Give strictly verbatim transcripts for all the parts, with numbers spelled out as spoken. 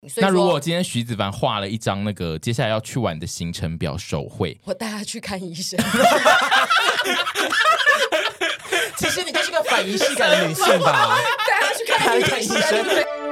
所以那如果今天徐子凡画了一张那个接下来要去玩的行程表手绘， 我带他去看医生。 其实你就是个反仪式感的女性吧？ 带他去看医生。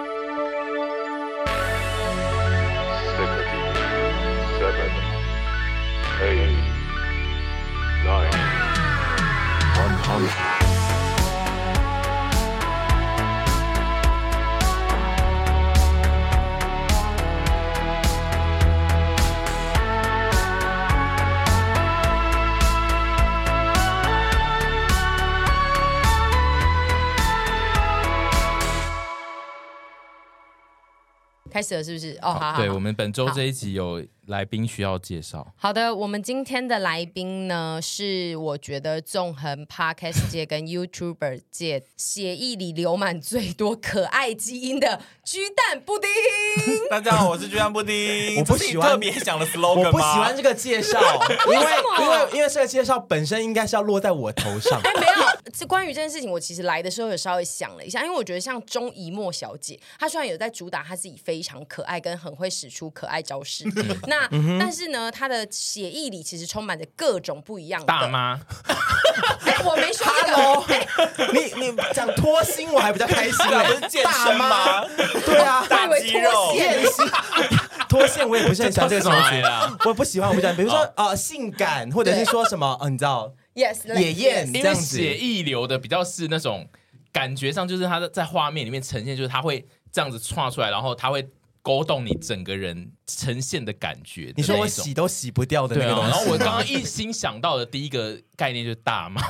开始了是不是？哦，好好好。 对，我们本周这一集有来宾需要介绍。 好的，我们今天的来宾呢，是我觉得纵横 Podcast 界跟 YouTuber 界血液里流满最多可爱基因的鸡蛋布丁。 大家好，我是鸡蛋布丁。 我不喜欢特别讲的 slogan 吗？ 我不喜欢这个介绍，因为因为因为这个介绍本身应该是要落在我头上。 哎，没有，这关于这件事情，我其实来的时候有稍微想了一下，因为我觉得像钟怡默小姐，她虽然有在主打她自己非常可爱，跟很会使出可爱招式，那、嗯、但是呢，她的血液里其实充满着各种不一样的大妈。 哎，我没说这个。 哎、你你讲脱星，我还比较开心哎、 欸。健身吗？ 对啊， 大肌肉。 脱线我也不是很喜欢这个东西啦， 我不喜欢，我不喜欢。比如说呃，性感，或者是说什么，呃，你知道 ，yes， 野艳这样子。 血液流的比较是那种感觉上，就是他在画面里面呈现，就是他会这样子创出来，然后他会勾动你整个人呈现的感觉。 你说我洗都洗不掉的那个东西。 对啊，然后我刚刚一心想到的第一个概念就是大妈。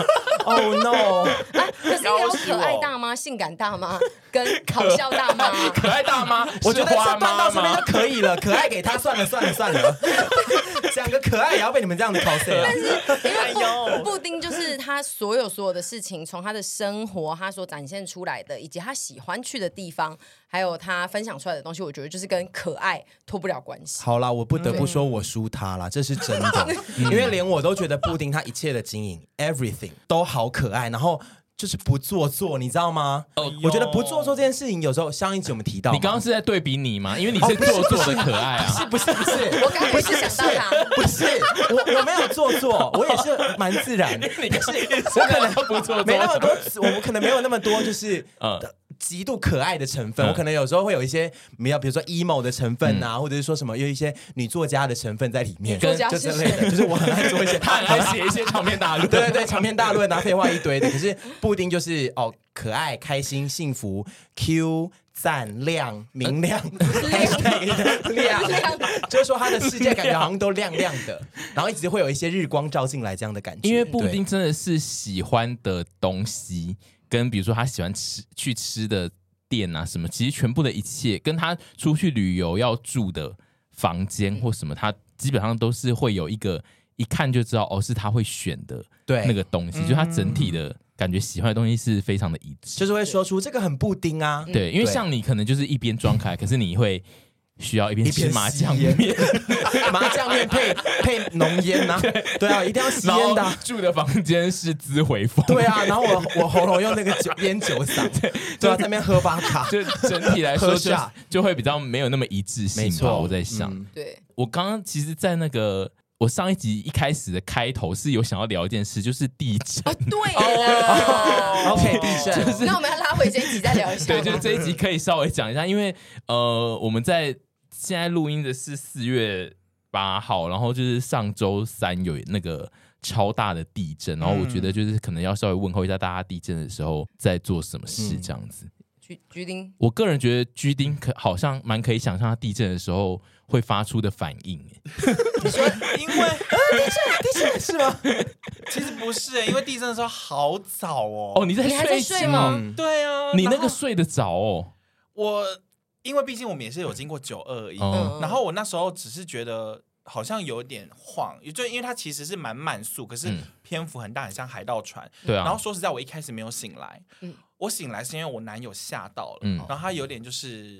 Oh no！ 啊，可是也有可爱大妈、性感大妈跟搞笑大妈。 可爱大妈， 我觉得这段到这边就可以了。可爱给他算了算了算了，讲个可爱也要被你们这样子 cos 啊！ 但是因为布丁就是他所有所有的事情，从他的生活，他所展现出来的，以及他喜欢去的地方，还有他分享出来的东西，我觉得就是跟可爱脱不了关系。 好啦，我不得不说我输他啦，这是真的，因为连我都觉得布丁他一切的经营 everything 都好可爱，然后就是不做作，你知道吗？哦，我觉得不做作这件事情，有时候上一集我们提到， 你刚刚是在对比你吗？因为你是做作的可爱啊， 是不是不是？ 我刚刚也是想到他， 不是我我没有做作，我也是蛮自然。 你是我可能不做作， 没那么多，我们可能没有那么多，就是呃。极度可爱的成分、嗯，我可能有时候会有一些，比如说 emo 的成分啊、嗯，或者是说什么有一些女作家的成分在里面， 作家就之类的，就是我很爱做一些， 他很爱写一些长篇大论， 对对对，长篇大论啊，废话一堆的。可是布丁就是哦，可爱、开心、幸福、Q 赞、亮、明亮，亮，就是说他的世界感觉好像都亮亮的，然后一直会有一些日光照进来这样的感觉。 因为布丁真的是喜欢的东西。跟比如说他喜欢吃去吃的店啊什么，其实全部的一切跟他出去旅游要住的房间或什么，他基本上都是会有一个一看就知道哦是他会选的那个东西，就他整体的感觉喜欢的东西是非常的一致， 就是会说出这个很布丁啊。 对，因为像你可能就是一边装可爱，可是你会需要一边吃麻酱面， 麻酱面配配浓烟呐，对啊，一定要吸烟的、啊。 住的房间是滋回风， 对啊，然后我我喉咙用那个酒烟酒嗓，就要在那边喝巴卡， 就整体来说就就会比较没有那么一致性吧。 没错， 我在想， 嗯、对我刚刚其实，在那个。我上一集一开始的开头是有想要聊一件事，就是地震。 哦，对了 ，OK， 地震、 就是。那我们要拉回这一集再聊一下。 对，就是这一集可以稍微讲一下，因为呃，我们在现在录音的是四月八号，然后就是上周三有那个超大的地震，然后我觉得就是可能要稍微问候一下大家，地震的时候在做什么事这样子。 居居丁， 我个人觉得居丁可好像蛮可以想象他地震的时候会发出的反应。 你说因为、啊、 地震地震是吗？ 其实不是，因为地震的时候好早哦。 哦，你在睡你还在睡吗？ 嗯、对啊， 你那个睡得着哦。 我因为毕竟我们也是有经过九二一、 嗯， 然后我那时候只是觉得好像有点晃，就因为它其实是蛮慢速，可是篇幅很大，很像海盗船。 对啊。 然后说实在，我一开始没有醒来。 嗯。 我醒来是因为我男友吓到了， 嗯、 然后他有点就是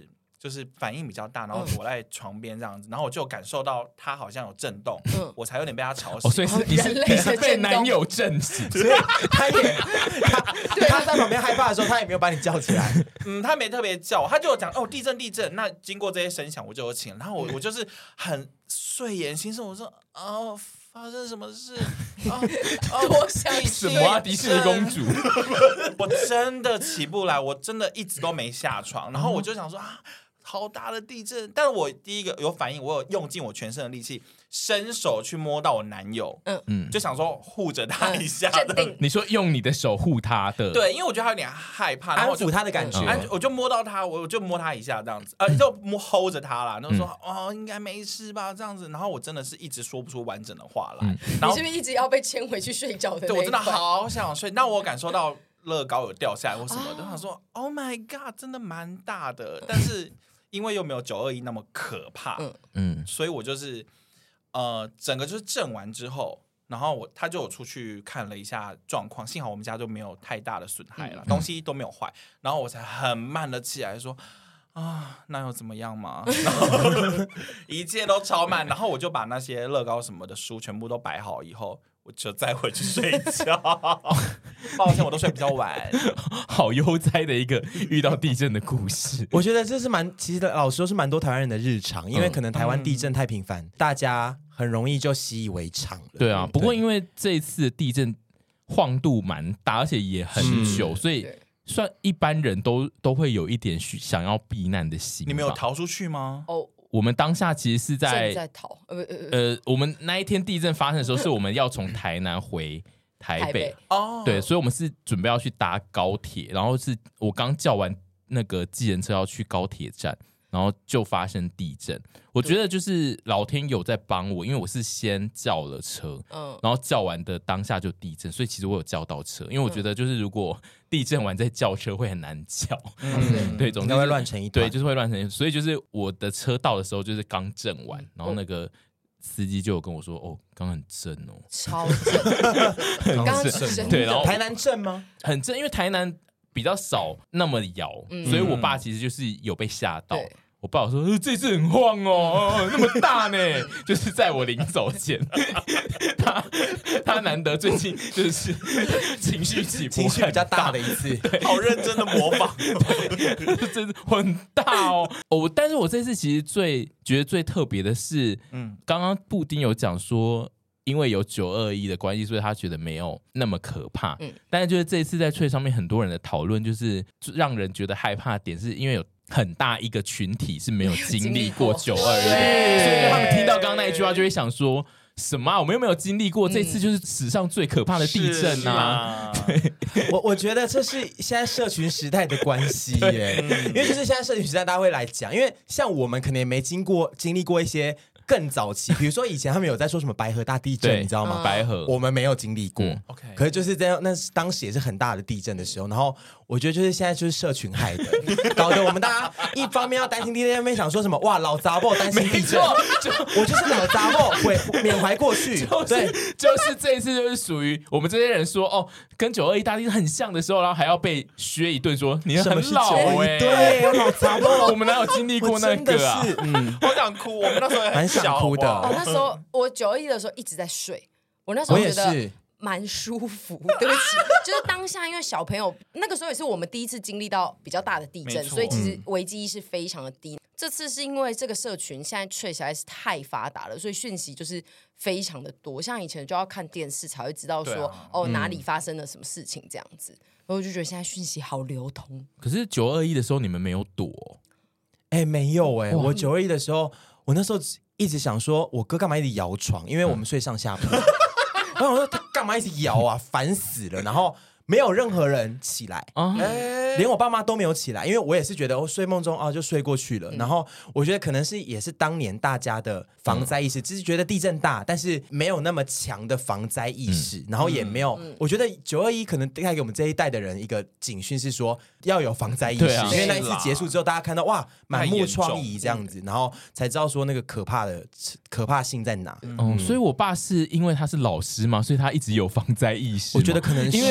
就是反应比较大，然后躲在床边这样子，然后我就感受到他好像有震动， 嗯我才有点被他吵醒。 哦，所以是你是人类的你是被震动男友震醒， 所以他也他他在旁边害怕的时候，他也没有把你叫起来。 嗯，他没特别叫，他就有讲哦地震地震。那经过这些声响，我就有醒了，然后我我就是很睡眼惺忪，我说哦。发生什么事？啊啊、 多想什么啊？迪士尼公主？ 我真的起不来，我真的一直都没下床。然后我就想说啊，好大的地震！但是我第一个有反应，我有用尽我全身的力气，伸手去摸到我男友，嗯嗯，就想说护着他一下的。 嗯、 你说用你的手护他的？ 对，因为我觉得他有点害怕， 安抚他的感觉。 嗯、我就摸到他，我就摸他一下这样子，呃，就摸 hold 着他啦。然后说、嗯、哦，应该没事吧，这样子。然后我真的是一直说不出完整的话来。嗯、然后你是不是一直要被牵回去睡觉的？ 对，我真的好想睡。那我感受到乐高有掉下来或什么的，我想说 ，Oh my god， 真的蛮大的，但是。因为又没有九二一那么可怕，嗯嗯，所以我就是呃，整个就是震完之后，然后我他就有出去看了一下状况，幸好我们家就没有太大的损害了，嗯、东西都没有坏，然后我才很慢的起来说啊，那又怎么样嘛？然后一切都超慢，然后我就把那些乐高什么的书全部都摆好以后。我就再回去睡觉，抱歉，我都睡比较晚。 好悠哉的一个遇到地震的故事。 我觉得这是蛮，其实老实说是蛮多台湾人的日常，因为可能台湾地震太频繁，嗯、大家很容易就习以为常了。 对啊，不过因为这一次的地震晃度蛮大，而且也很久，嗯、所以算一般人都都会有一点想要避难的心。 你们有逃出去吗？ 哦。 我们当下其实是在在逃，呃呃，我们那一天地震发生的时候，是我们要从台南回台北哦，对，所以我们是准备要去搭高铁，然后是我刚叫完那个计程车要去高铁站，然后就发生地震。我觉得就是老天有在帮我，因为我是先叫了车，嗯，然后叫完的当下就地震，所以其实我有叫到车，因为我觉得就是如果地震完再叫车会很难叫，嗯，对，总之会乱成一团， 对，就是会乱成一团，所以就是我的车到的时候就是刚震完，然后那个司机就有跟我说，哦，刚很震哦， 超震，刚震， 对，然后台南震吗？ 很震，因为台南比较少那么摇，嗯、所以我爸其实就是有被吓到。我爸说：“这次很晃哦，那么大呢。”就是在我临走前，他他难得最近就是情绪起伏情绪比较大的一次， 好认真的模仿， 真的很大哦。哦，但是我这次其实最觉得最特别的是，嗯，刚刚布丁有讲说。因为有九二一的关系，所以他觉得没有那么可怕。嗯，但是就是这一次在Twitter上面很多人的讨论，就是让人觉得害怕的点，是因为有很大一个群体是没有经历过九二一，所以他们听到刚刚那一句话就会想说。什么、啊？我们又没有经历过、嗯、这次就是史上最可怕的地震啊！ 对，我我觉得这是现在社群时代的关系耶，因为就是现在社群时代大家会来讲，因为像我们可能也没经过经历过一些更早期，比如说以前他们有在说什么白河大地震，你知道吗？ 白河我们没有经历过、嗯、，OK， 可是就是这样，那当时也是很大的地震的时候，然后我觉得就是现在就是社群害的，搞得我们大家一方面要担心地震，一方面想说什么哇老杂报担心地震，就我就是老杂报会缅怀过去， 就是、对，就是这一次就是属于我们这些人说哦，跟九二一大地震很像的时候，然后还要被削一顿说你很老哎、欸， 对，老杂报， 我们哪有经历过那个啊？ 嗯，好想哭，我们那时候也很想哭的。 哦，那时候我九二一的时候一直在睡，我那时候觉得蛮舒服。对不起，就是当下因为小朋友那个时候也是我们第一次经历到比较大的地震，所以其实危机意识非常的低。嗯、这次是因为这个社群现在确实在是太发达了，所以讯息就是非常的多。像以前就要看电视才会知道说、啊、哦、嗯、哪里发生了什么事情这样子，然后我就觉得现在讯息好流通。 可是九二一的时候你们没有躲？ 哎、欸，没有哎、欸，我九二一的时候，我那时候一直想说，我哥干嘛一直摇床？因为我们睡上下铺。嗯、然后我说他干嘛一直摇啊，烦死了。然后没有任何人起来，嗯、连我爸妈都没有起来，因为我也是觉得我、哦、睡梦中啊就睡过去了。嗯、然后我觉得可能是也是当年大家的防灾意识，只是觉得地震大，但是没有那么强的防灾意识，嗯、然后也没有。嗯、我觉得九二一可能带给我们这一代的人一个警讯是说要有防灾意识，啊、因为那一次结束之后，大家看到哇满目疮痍这样子，然后才知道说那个可怕的可怕性在哪。 嗯，嗯所以我爸是因为他是老师嘛，所以他一直有防灾意识。 我觉得可能是因为九二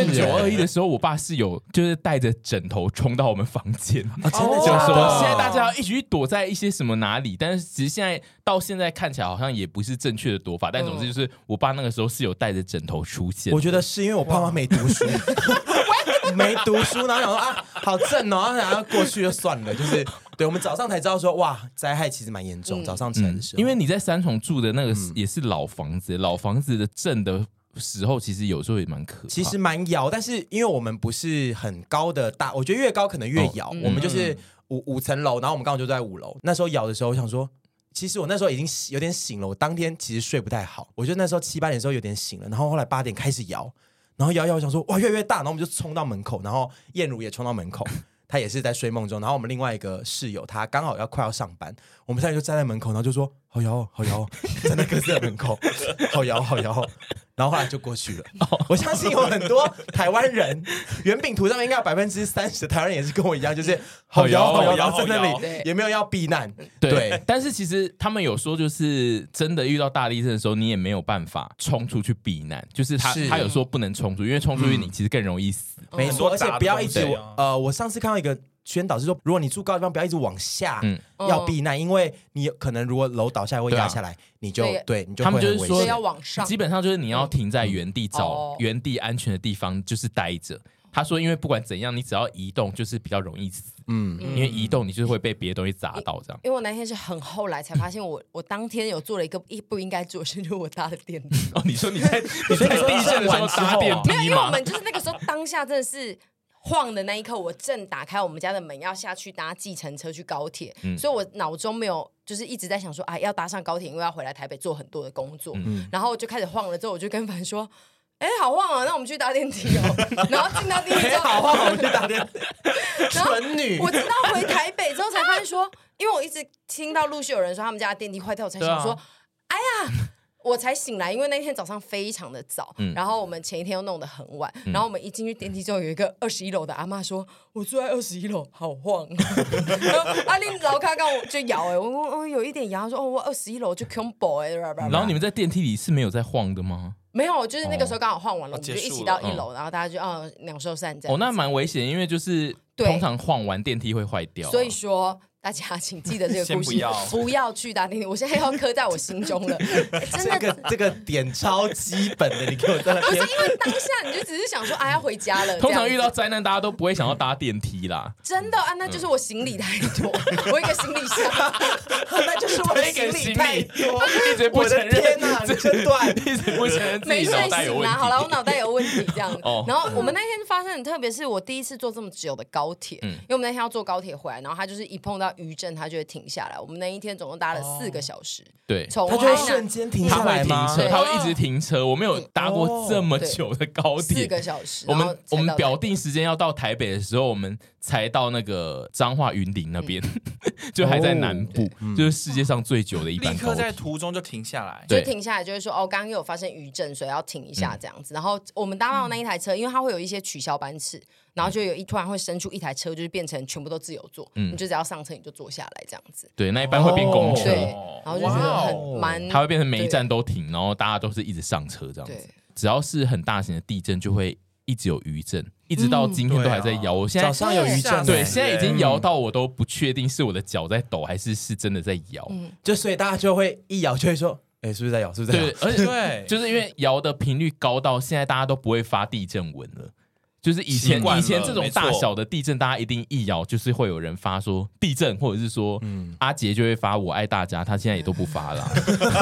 二一的时候，我爸是有就是带着枕头冲到我们房间， 啊、真的就假的？ 说现在大家要一起去躲在一些什么哪里，但是其实现在到现在看起来好像也不是正确的躲法，但总之就是我爸那个时候是有带着枕头出现。 我觉得是因为我爸妈没读书。没读书，然后想说啊，好正哦，然后过去就算了，就是对我们早上才知道说哇，灾害其实蛮严重。嗯、早上起来的时候、 嗯，因为你在三重住的那个也是老房子，嗯、老房子的震的时候，其实有时候也蛮可怕， 其实蛮摇，但是因为我们不是很高的大，我觉得越高可能越摇。哦、我们就是五五层楼，然后我们刚好就在五楼。那时候摇的时候，我想说。其实我那时候已经有点醒了，我当天其实睡不太好，我就那时候七八点的时候有点醒了，然后后来八点开始摇，然后摇摇，我想说哇越来越大，然后我们就冲到门口，然后燕如也冲到门口，他也是在睡梦中，然后我们另外一个室友他刚好要快要上班，我们三个就站在门口，然后就说好摇好摇，站在各自的门口，好摇好摇，然后后来就过去了。我相信有很多台湾人，圆饼图上面应该有百分之三十的台湾人也是跟我一样，就是好摇好摇，然后在那里也没有要避难。 对，对但是其实他们有说，就是真的遇到大地震的时候，你也没有办法冲出去避难，就是他是他有说不能冲出，因为冲出去你其实更容易死。 嗯、没错，而且不要一直呃，我上次看到一个。宣导是说，如果你住高的地方，不要一直往下，嗯、要避难，因为你可能如果楼倒下来会压下来，啊、你就 对, 对你就会很危险。 他们就是说要往上， 基本上就是你要停在原地，找、嗯、原地安全的地方，就是待着。他说，因为不管怎样，你只要移动，就是比较容易死。嗯，因为移动你就是会被别的东西砸到这样。 因为我那天是很后来才发现我，我我当天有做了一个不应该做的事，就是我搭的电梯。 哦，你说你在你在地震的时候搭电梯吗？ 没有，因为我们就是那个时候当下真的是。晃的那一刻，我正打开我们家的门，要下去搭计程车去高铁，嗯、所以我脑中没有就是一直在想说，啊，要搭上高铁，因为要回来台北做很多的工作，嗯、然后就开始晃了。之后我就跟凡说：“哎、欸，好晃啊，那我们去搭电梯哦。”然后进到电梯之后， 好晃，我们去搭电梯。蠢女， 我直到回台北之后才发现说，因为我一直听到陆续有人说他们家的电梯坏掉，我才想说，啊、哎呀。我才醒来，因为那天早上非常的早，嗯、然后我们前一天又弄得很晚，嗯、然后我们一进去电梯之后，有一个二十一楼的阿嬷说：“我住在二十一楼，好晃。”阿玲老卡刚我就摇哎、欸，我我有一点摇，说：“哦，我二十一楼就 combo 哎。” 然后你们在电梯里是没有在晃的吗？ 没有，就是那个时候刚好晃完了， 哦、 我们就一起到一楼，嗯、然后大家就啊两手散这样。 哦，那蛮危险，因为就是通常晃完电梯会坏掉、啊， 所以说。大家请记得这个故事， 不要不要去搭电梯。我现在要刻在我心中了。欸、真的， 这个这个点超基本的，你给我在那边。 不是因为当下你就只是想说，啊，要回家了。 通常遇到灾难，大家都不会想要搭电梯啦。 真的啊，那就是我行李太多，嗯、我一个行李箱， 那就是我的行李太多， 一直不承认。 天哪，这段一直不承认自己脑袋有问题。 好了，我脑袋有问题这样。哦、然后我们那天发生很特别，是我第一次坐这么久的高铁，嗯、因为我们那天要坐高铁回来，然后他就是一碰到余震，他就会停下来。我们那一天总共搭了四个小时， 对， 从他就会瞬间停下来吗？ 他会停车，他会一直停车。我没有搭过这么久的高铁， 四个小时。 我们我们表定时间要到台北的时候，我们才到那个彰化云林那边，嗯、就还在南部，哦、就是世界上最久的一班高铁。 立刻在途中就停下来， 就停下来，就会说哦，刚刚有发生余震，所以要停一下这样子。嗯、然后我们搭到那一台车，因为它会有一些取消班次。然后就有一突然会生出一台车，就是变成全部都自由坐，嗯、你就只要上车你就坐下来这样子。 对，那一班会变公车， 哦、对，然后就觉得很蛮， 它会变成每一站都停，然后大家都是一直上车这样子。只要是很大型的地震，就会一直有余震，一直到今天都还在摇。嗯、我现在早上有余震， 对，现在已经摇到我都不确定是我的脚在抖，还是是真的在摇。 嗯、 就所以大家就会一摇就会说。哎、欸，是不是在摇？是不是在摇？ 对，而且对，就是因为摇的频率高到现在大家都不会发地震文了。就是以前以前这种大小的地震，大家一定一摇就是会有人发说地震，或者是说、嗯、阿杰就会发我爱大家，他现在也都不发了。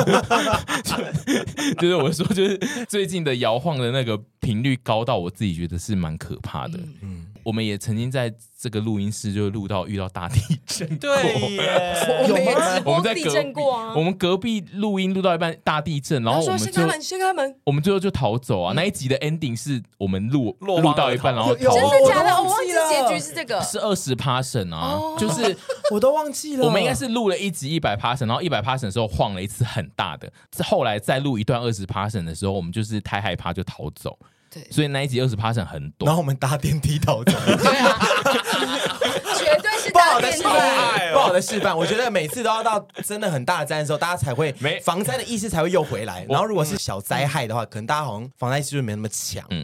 就是我说，就是最近的摇晃的那个频率高到我自己觉得是蛮可怕的。嗯嗯我们也曾经在这个录音室就录到遇到大地震过， 对耶， 我们也直播我们在地震过啊。 我们隔壁录音录到一半大地震，然后我们就先开门，先开门， 我们最后就逃走啊。嗯、那一集的 ending 是我们录录到一半，然后逃走。 真的假的？我忘记结局是这个， 是二十 percent 啊，哦、就是我都忘记了。 我们应该是录了一集一百 percent， 然后一百 percent 的时候晃了一次很大的，后来再录一段二十 percent 的时候，我们就是太害怕就逃走。对，所以那一集二十 percent 很短， 然后我们搭电梯逃走。 对啊，绝对是搭电梯。 不好的示范，不好的示范。我觉得每次都要到真的很大的灾的时候，大家才会防灾的意识才会又回来。然后如果是小灾害的话，可能大家好像防灾意识就没那么强。嗯。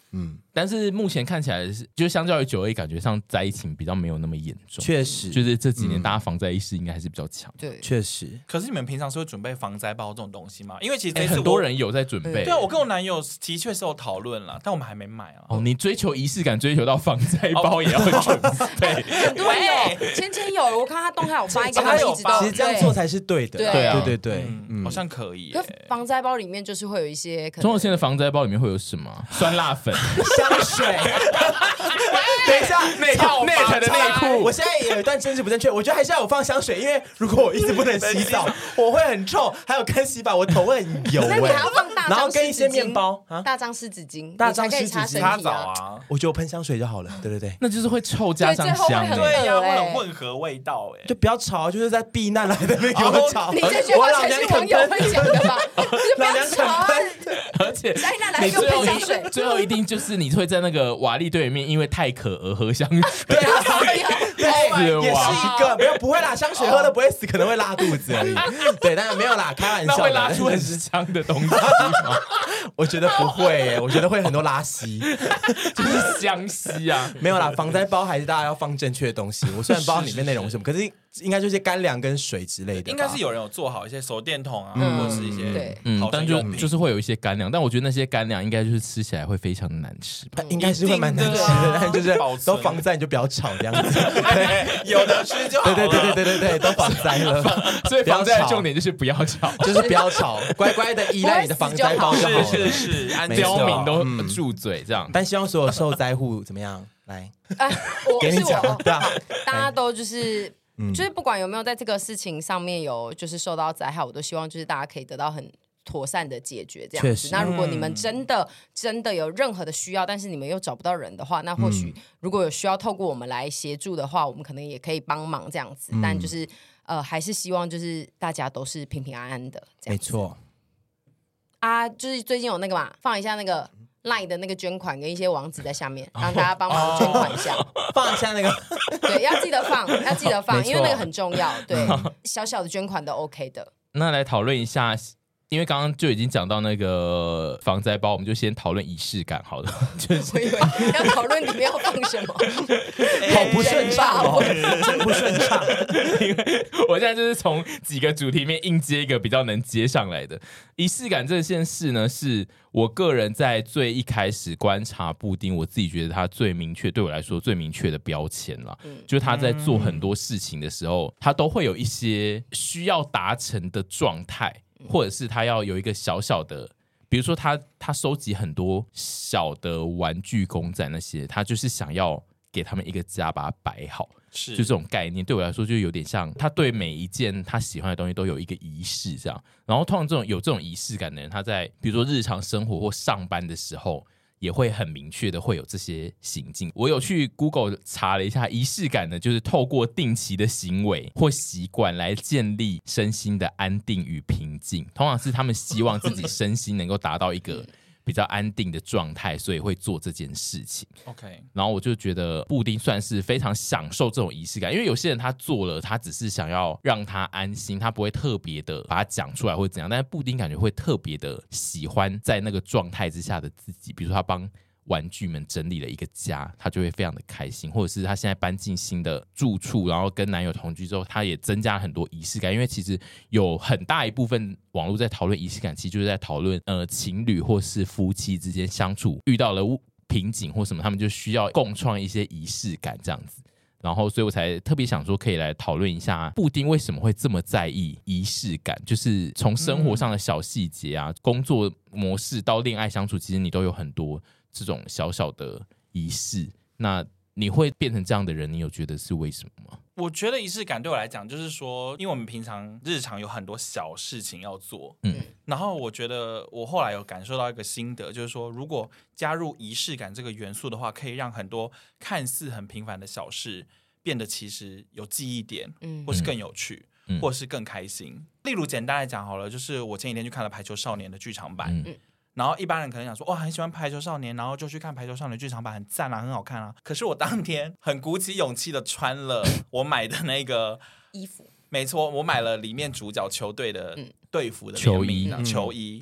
嗯，但是目前看起来是，就相较于九二一，感觉上灾情比较没有那么严重。 确实， 就是这几年大家防灾意识应该还是比较强。 对， 确实。 可是你们平常是会准备防灾包这种东西吗？因为其实这次、 欸、很多人有在准备。 对啊，我跟我男友的确是有讨论了，但我们还没买啊。 哦，你追求仪式感，追求到防灾包也要准备。 很多人有，芊芊有，我看他动态有发一个，他一直都其实这样做才是对的。 对啊， 对对对， 嗯，好像可以。 防灾包里面就是会有一些， 钟若谦的防灾包里面会有什么？酸辣粉、 香水。等一下， 内套内层的内裤。 我现在有一段政治不正确，我觉得还是要有放香水，因为如果我一直不能洗澡，我会很臭，还有干洗发，我头会很油。 那你还要放大张湿纸巾， 然后跟一些面包啊，大张湿纸巾， 大张湿纸巾擦澡啊。 我觉得我喷香水就好了，对对对， 那就是会臭加上香， 对呀，会很混合味道哎， 就不要吵，就是在避难来的那个吵。 你这句话才是网友会讲的吧？就不要吵， 而且灾难来就喷香水， 最后一定就是你会在那个瓦砾堆里面，因为太渴而喝香水。 对啊，对，也是一个，没有不会啦，香水喝了不会死，可能会拉肚子而已。对，当然没有啦，开玩笑的。 那会拉出很香的东西吗？ 我觉得不会耶，我觉得会很多拉稀， 就是香吸啊。 没有啦，防灾包还是大家要放正确的东西。我虽然不知道里面内容是什么，可是应该就是干粮跟水之类的。 应该是有人有做好一些手电筒啊，嗯、或者是一些对， 嗯，但就就是会有一些干粮，但我觉得那些干粮应该就是吃起来会非常的难吃吧？ 应该是会蛮难吃的，但就是都防灾你就不要吵这样子。 对，有的吃就好了。 对对对对对对，都防灾了。 所以防灾的重点就是不要吵， 就是不要吵，乖乖的依赖你的防灾包就好了。 是是是， 刁民都住嘴这样。 但希望所有受灾户怎么样？来， 我给你讲，对啊， 大家都就是。嗯、就是不管有没有在这个事情上面有就是受到灾害，我都希望就是大家可以得到很妥善的解决这样子。那如果你们真的真的有任何的需要，但是你们又找不到人的话，那或许如果有需要透过我们来协助的话，我们可能也可以帮忙这样子。嗯、但就是呃，还是希望就是大家都是平平安安的这样子。 没错。 啊，就是最近有那个嘛，放一下那个。赖的那个捐款跟一些网址在下面，让大家帮忙捐款一下， 放一下那个， 对，要记得放，要记得放，因为那个很重要。对，小小的捐款都 OK 的。 那来讨论一下，因为刚刚就已经讲到那个防灾包，我们就先讨论仪式感好了。就是我以为要讨论里面要放什么， 好不顺畅哦，真不顺畅。 因为我现在就是从几个主题里面硬接一个比较能接上来的。仪式感这件事呢，是我个人在最一开始观察布丁，我自己觉得他最明确，对我来说最明确的标签啦，嗯、就是他在做很多事情的时候，他都会有一些需要达成的状态，或者是他要有一个小小的，比如说他他收集很多小的玩具公仔那些，他就是想要给他们一个家，把它摆好。是，就这种概念对我来说就有点像他对每一件他喜欢的东西都有一个仪式这样，然后通常这种有这种仪式感的人，他在比如说日常生活或上班的时候也会很明确的会有这些行径。我有去 Google 查了一下，仪式感呢就是透过定期的行为或习惯来建立身心的安定与平静，通常是他们希望自己身心能够达到一个比较安定的状态，所以会做这件事情。 OK， 然后我就觉得布丁算是非常享受这种仪式感，因为有些人他做了，他只是想要让他安心，他不会特别的把它讲出来或怎样，但是布丁感觉会特别的喜欢在那个状态之下的自己，比如说他帮玩具们整理了一个家，他就会非常的开心，或者是他现在搬进新的住处，然后跟男友同居之后，他也增加很多仪式感。因为其实有很大一部分网络在讨论仪式感，其实就是在讨论呃情侣或是夫妻之间相处遇到了瓶颈或什么，他们就需要共创一些仪式感这样子。然后所以我才特别想说可以来讨论一下布丁为什么会这么在意仪式感，就是从生活上的小细节啊、嗯、工作模式到恋爱相处，其实你都有很多这种小小的仪式。那你会变成这样的人，你有觉得是为什么吗？ 我觉得仪式感对我来讲就是说，因为我们平常日常有很多小事情要做，嗯，然后我觉得我后来有感受到一个心得，就是说如果加入仪式感这个元素的话，可以让很多看似很平凡的小事变得其实有记忆点，嗯，或是更有趣，嗯，或是更开心。例如简单来讲好了，就是我前几天去看了《排球少年》的剧场版，嗯，然后一般人可能想说，哇，很喜欢排球少年，然后就去看排球少年剧场版，很赞啊，很好看啊。可是我当天很鼓起勇气的穿了我买的那个衣服， 没错，我买了里面主角球队的队服的球衣， 球衣。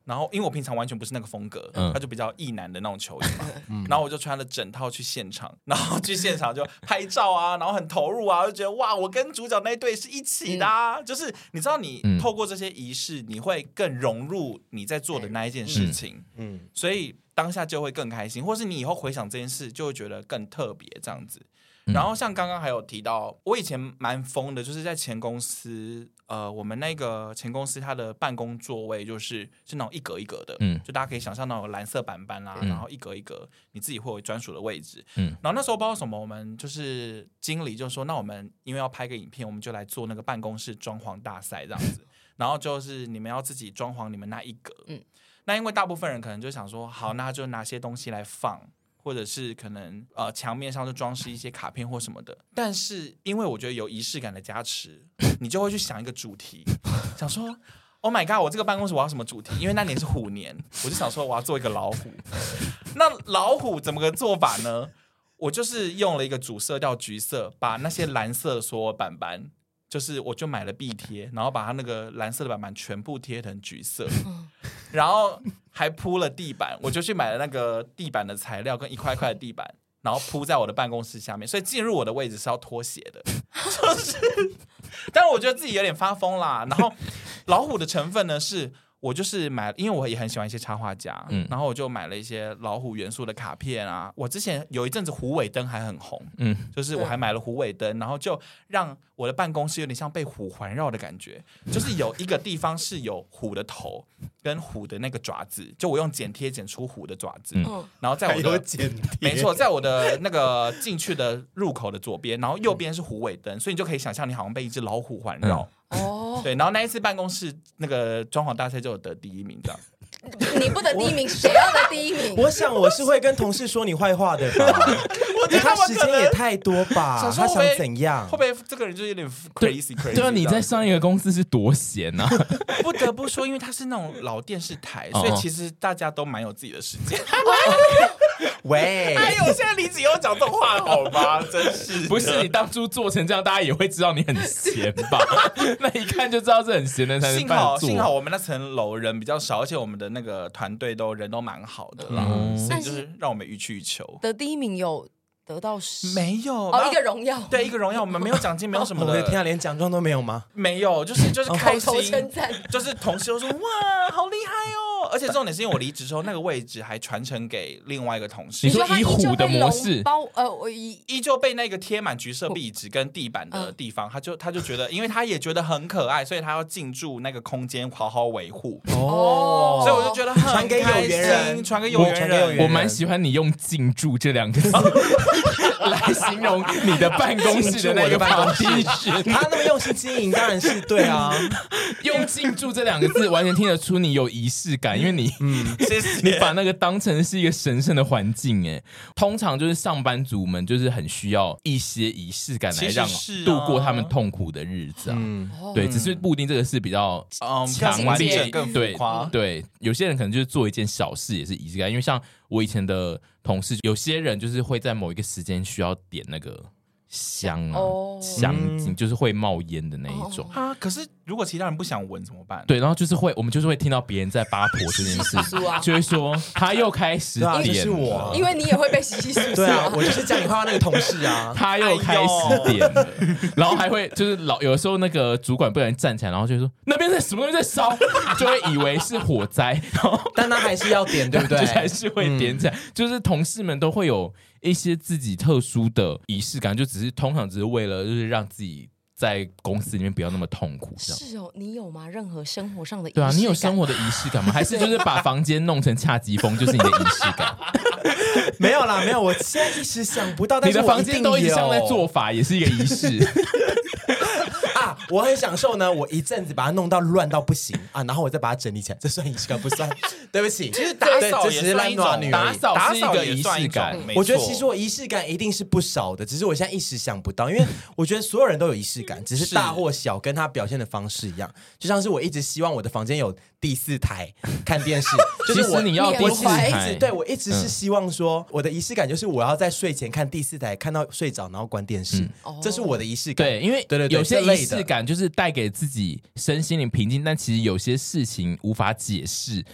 然后因为我平常完全不是那个风格，嗯、他就比较异男的那种球衣嘛，嗯、然后我就穿了整套去现场，然后去现场就拍照啊，然后很投入啊，就觉得哇，我跟主角那一对是一起的、啊，嗯、就是你知道你透过这些仪式，你会更融入你在做的那一件事情，嗯，嗯所以当下就会更开心，或是你以后回想这件事，就会觉得更特别这样子。然后像刚刚还有提到，我以前蛮疯的，就是在前公司，呃，我们那个前公司它的办公座位就是是那种一格一格的，嗯，就大家可以想象那种蓝色板板啦、啊，嗯、然后一格一格，你自己会有专属的位置，嗯，然后那时候不知道什么，我们就是经理就说，那我们因为要拍个影片，我们就来做那个办公室装潢大赛这样子，然后就是你们要自己装潢你们那一格，嗯，那因为大部分人可能就想说，好，那就拿些东西来放。或者是可能呃墙面上就装饰一些卡片或什么的，但是因为我觉得有仪式感的加持，你就会去想一个主题，想说 Oh my god， 我这个办公室我要什么主题？因为那年是虎年，我就想说我要做一个老虎。那老虎怎么个做法呢？我就是用了一个主色调橘色，把那些蓝色的所有板板，就是我就买了壁贴，然后把它那个蓝色的板板全部贴成橘色，然后还铺了地板，我就去买了那个地板的材料跟一块块的地板，然后铺在我的办公室下面，所以进入我的位置是要脱鞋的，就是，但是我觉得自己有点发疯啦。然后老虎的成分呢是。我就是买，因为我也很喜欢一些插画家，嗯、然后我就买了一些老虎元素的卡片啊。我之前有一阵子虎尾灯还很红，嗯，就是我还买了虎尾灯，然后就让我的办公室有点像被虎环绕的感觉，就是有一个地方是有虎的头跟虎的那个爪子，就我用剪贴剪出虎的爪子，嗯、然后在我的没错，在我的那个进去的入口的左边，然后右边是虎尾灯，所以你就可以想象你好像被一只老虎环绕。嗯哦，对，然后那一次办公室那个装潢大赛就有得第一名，这样。 你不得第一名，谁要得第一名？ 我想我是会跟同事说你坏话的吧。我觉得他时间也太多吧，他想怎样？ 会不会这个人就有点 crazy crazy？ 对啊，你在上一个公司是多闲啊！ 不得不说，因为他是那种老电视台，所以其实大家都蛮有自己的时间。 喂， 哎呦，现在李子又讲这种话好吗？真是不是你当初做成这样，大家也会知道你很闲吧？那一看就知道是很闲的才能办做。 幸好幸好我们那层楼人比较少，而且我们的那个团队都人都蛮好的啦，嗯、所以就是让我们予取予求。 得第一名有得到没有哦，一个荣耀， 对，一个荣耀，我们没有奖金，没有什么的。 我的天啊，连奖状都没有吗？ 没有，就是就是开心， 称赞， 就是同事都说哇，好厉害哦！而且重点是因为我离职之后，那个位置还传承给另外一个同事。 你说以虎的模式， 包呃，我依依旧被那个贴满橘色壁纸跟地板的地方，他就他就觉得，因为他也觉得很可爱，所以他要进驻那个空间，好好维护。哦，所以我就觉得很传给有缘人， 传给有缘人。 我蛮喜欢你用“进驻”这两个字来形容你的办公室的那个房地产。 他那么用心经营，当然是对啊。 用“进驻”这两个字，完全听得出你有仪式感，因为你，嗯，你把那个当成是一个神圣的环境。哎，通常就是上班族们就是很需要一些仪式感来让度过他们痛苦的日子啊。嗯，对，只是布丁这个是比较强烈， 更对对，有些人可能就是做一件小事也是仪式感，因为像我以前的同事，有些人就是会在某一个时间需要点那个香啊，哦、香精，就是会冒烟的那一种、 哦、啊。可是如果其他人不想闻怎么办？ 对，然后就是会，我们就是会听到别人在八婆这件事，就会说他又开始点了， 对啊、是我， 因为你也会被洗洗簌簌。 对啊，我就是讲你话那个同事啊， 他又开始点了，哎、然后还会就是老有的时候那个主管不小心站起来，然后就说那边在什么东西在烧，就会以为是火灾， 但他还是要点，对不对？ 就还是会点起来，嗯、就是同事们都会有一些自己特殊的仪式感，就只是通常只是为了就是让自己在公司里面不要那么痛苦。 是哦，你有吗？任何生活上的仪式对感？ 啊，你有生活的仪式感吗？还是就是把房间弄成恰吉风，就是你的仪式感？ 没有啦，没有，我现在一时想不到。但是你的房间都一直像在做法，也是一个仪式。 啊，我很享受呢，我一阵子把它弄到乱到不行啊，然后我再把它整理起来，这算仪式感不算？对不起， 其实打扫也算一种， 打扫是一个仪式感。 我觉得其实我仪式感一定是不少的，只是我现在一时想不到，因为我觉得所有人都有仪式感，只是大或小，跟他表现的方式一样。就像是我一直希望我的房间有第四台看电视，就是我你要第四台， 对我一直是希望说，我的仪式感就是我要在睡前看第四台，看到睡着然后关电视，嗯、这是我的仪式感。 对，因为对对对，有些仪式感就是带给自己身心灵平静，但其实有些事情无法解释。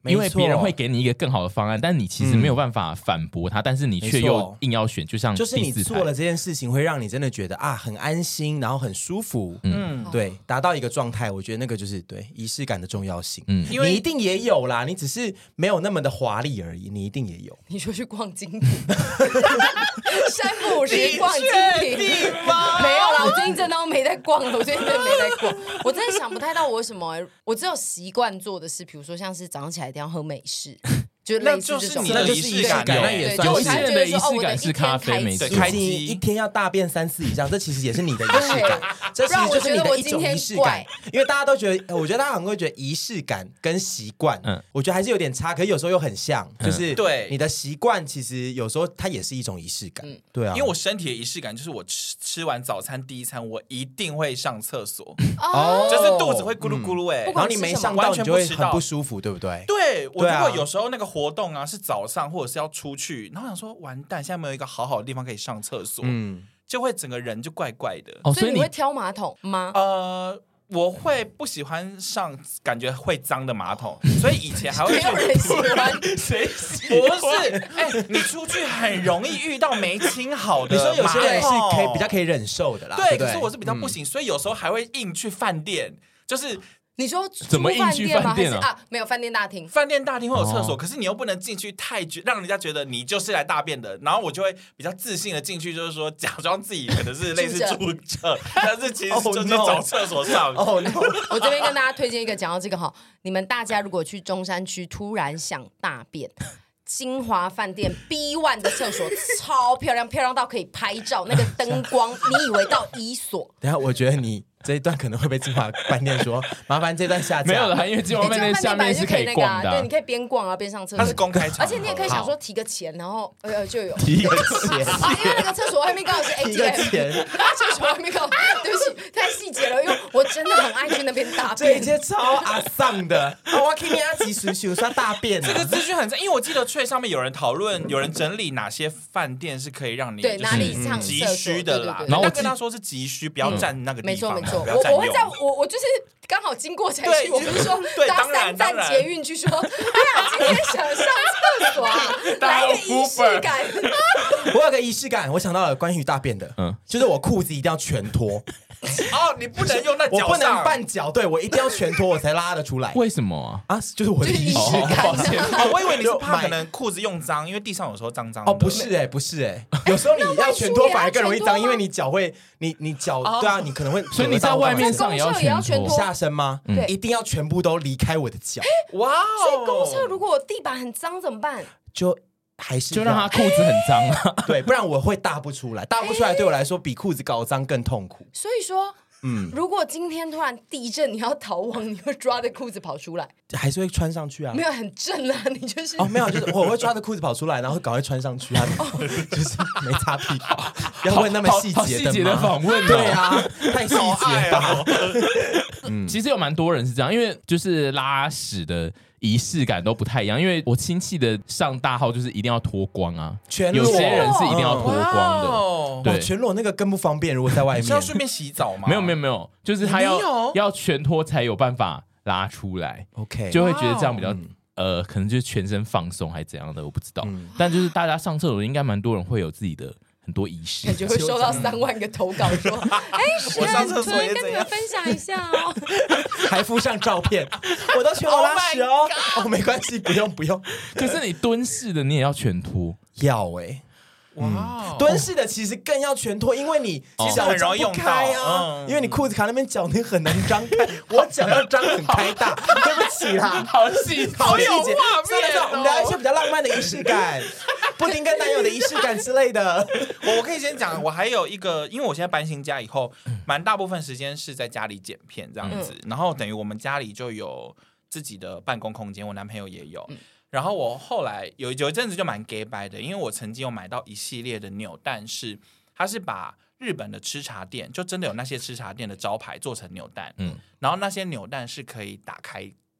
因为别人会给你一个更好的方案，但你其实没有办法反驳他，嗯、但是你却又硬要选，就像就是你做了这件事情，会让你真的觉得啊很安心，然后很舒服，嗯，对，达到一个状态，我觉得那个就是对仪式感的重要性。嗯，因为你一定也有啦，你只是没有那么的华丽而已，你一定也有。 你说去逛精品，山姆五十逛精品吗？没有啦，我最近真的都没在逛了，我最近真的没在逛，我真的想不太到我为什么、欸，我只有习惯做的事，比如说像是早上起来一定要喝美式。就类似这种， 那就是仪式感，那也有些人的仪式感是咖啡，没错， 开机一天要大便三次以上，这其实也是你的仪式感，这其实就是你的一种仪式感。因为大家都觉得，我觉得大家可能会觉得仪式感跟习惯，嗯，我觉得还是有点差，可是有时候又很像，就是对你的习惯，其实有时候它也是一种仪式感，对啊。 因为我身体的仪式感就是我吃吃完早餐第一餐，我一定会上厕所， 哦， 就是肚子会咕噜咕噜哎， 然后你没上到，你就会很不舒服，对不对？ 对，我如果有时候那个活动啊是早上或者是要出去，然后想说完蛋，现在没有一个好好的地方可以上厕所，嗯，就会整个人就怪怪的。 哦，所以你会挑马桶吗？ 呃，我会不喜欢上感觉会脏的马桶，所以以前还会没有人喜欢， 谁喜欢？不是，哎、欸，你出去很容易遇到没清好的。 你说有些人是可以比较可以忍受的啦， 对， 对对， 可是我是比较不行，嗯、所以有时候还会硬去饭店，就是。 你说怎么硬去饭店啊？没有饭店大厅， 饭店大厅会有厕所，哦、可是你又不能进去太觉，让人家觉得你就是来大便的。然后我就会比较自信的进去，就是说假装自己可能是类似住着，但是其实就是找厕所上。 哦、oh, no 我这边跟大家推荐一个，讲到这个哈，你们大家如果去中山区突然想大便。金华饭店 B 一 的厕所超漂亮，漂亮到可以拍照，那个灯光你以为到一所。 等一下，我觉得你这一段可能会被金华饭店说，麻烦这段下架。 没有了，因为金华饭店下面是可以逛的、啊， 对，你可以边逛啊边上厕所， 它是公开场， 而且你也可以想说提个钱，然后呃就有提个钱啊，因为那个厕所外面刚好是 A T M， 厕所外面刚好，对不起，太细节了，因为我真的很爱去那边大便， 这一切超阿丧的，啊、我听你阿吉叔叔说大便、啊， 这个资讯很赞，因为我记得翠上面有人讨论，有人整理哪些饭店是可以让你对哪里上急需的啦， 对对对对， 然后我跟他说是急需，不要占那个地方， 没错没错， 我我会在我我就是刚好经过才去，我不是说搭三站捷运去说，哎呀，今天想上厕所啊，来个仪式感。 我有个仪式感，我想到了关于大便的，嗯，就是我裤子一定要全脱。 哦，你不能用那脚上， 我不能半脚，对我一定要全脱，我才拉得出来。 为什么啊？啊，就是我的仪式感。 哦，我以为你是怕可能裤子用脏，因为地上有时候脏脏的。 哦，不是哎、欸，不是哎、欸，有时候你要全脱反而更容易脏，因为你脚会，你你脚、哦、对啊，你可能会， 所以你在外面上也要全脱。 下身吗？嗯，一定要全部都离开我的脚。 哇哦！所以公厕如果我地板很脏怎么办？ 就。还是就让他裤子很脏啊， 对，不然我会大不出来，大不出来对我来说比裤子搞脏更痛苦。 所以说，嗯，如果今天突然地震，你要逃亡，你会抓着裤子跑出来， 还是会穿上去啊？ 没有很正啊，你就是哦，没有，就是我会抓着裤子跑出来，然后赶快穿上去啊，就是没擦屁股。要问那么细节的的访问， 对啊，太细节了。 嗯，其实有蛮多人是这样，因为就是拉屎的。仪式感都不太一样，因为我亲戚的上大号就是一定要脱光啊， 全裸有些人是一定要脱光的， 哦、对，全裸那个更不方便。如果在外面， 是要顺便洗澡吗？ 没有没有没有，就是他要要全脱才有办法拉出来 ，OK， 就会觉得这样比较、嗯、呃，可能就是全身放松还是怎样的，我不知道。嗯、但就是大家上厕所应该蛮多人会有自己的。很多仪式， 感觉会收到三万个投稿说：“哎， 我上厕所也跟你们分享一下哦。” 还附上照片，我都全裸拉屎哦。哦，没关系，不用不用。 可是你蹲式的你也要全脱， 要哎、欸。哇、嗯，蹲式的其实更要全脱，因为你脚很容易用开啊，嗯、因为你裤子卡那边脚你很难张开，我脚要张很开大，对不起啦， 好细好细节。 算了算了， 我们聊一些比较浪漫的仪式感，布丁跟男友的仪式感之类的。 我我可以先讲，我还有一个，因为我现在搬新家以后，蛮大部分时间是在家里剪片这样子，嗯、然后等于我们家里就有自己的办公空间，我男朋友也有。嗯然后我后来有有一阵子就蛮 gay 掰的，因为我曾经有买到一系列的扭蛋，是它是把日本的吃茶店，就真的有那些吃茶店的招牌做成扭蛋，嗯，然后那些扭蛋是可以打开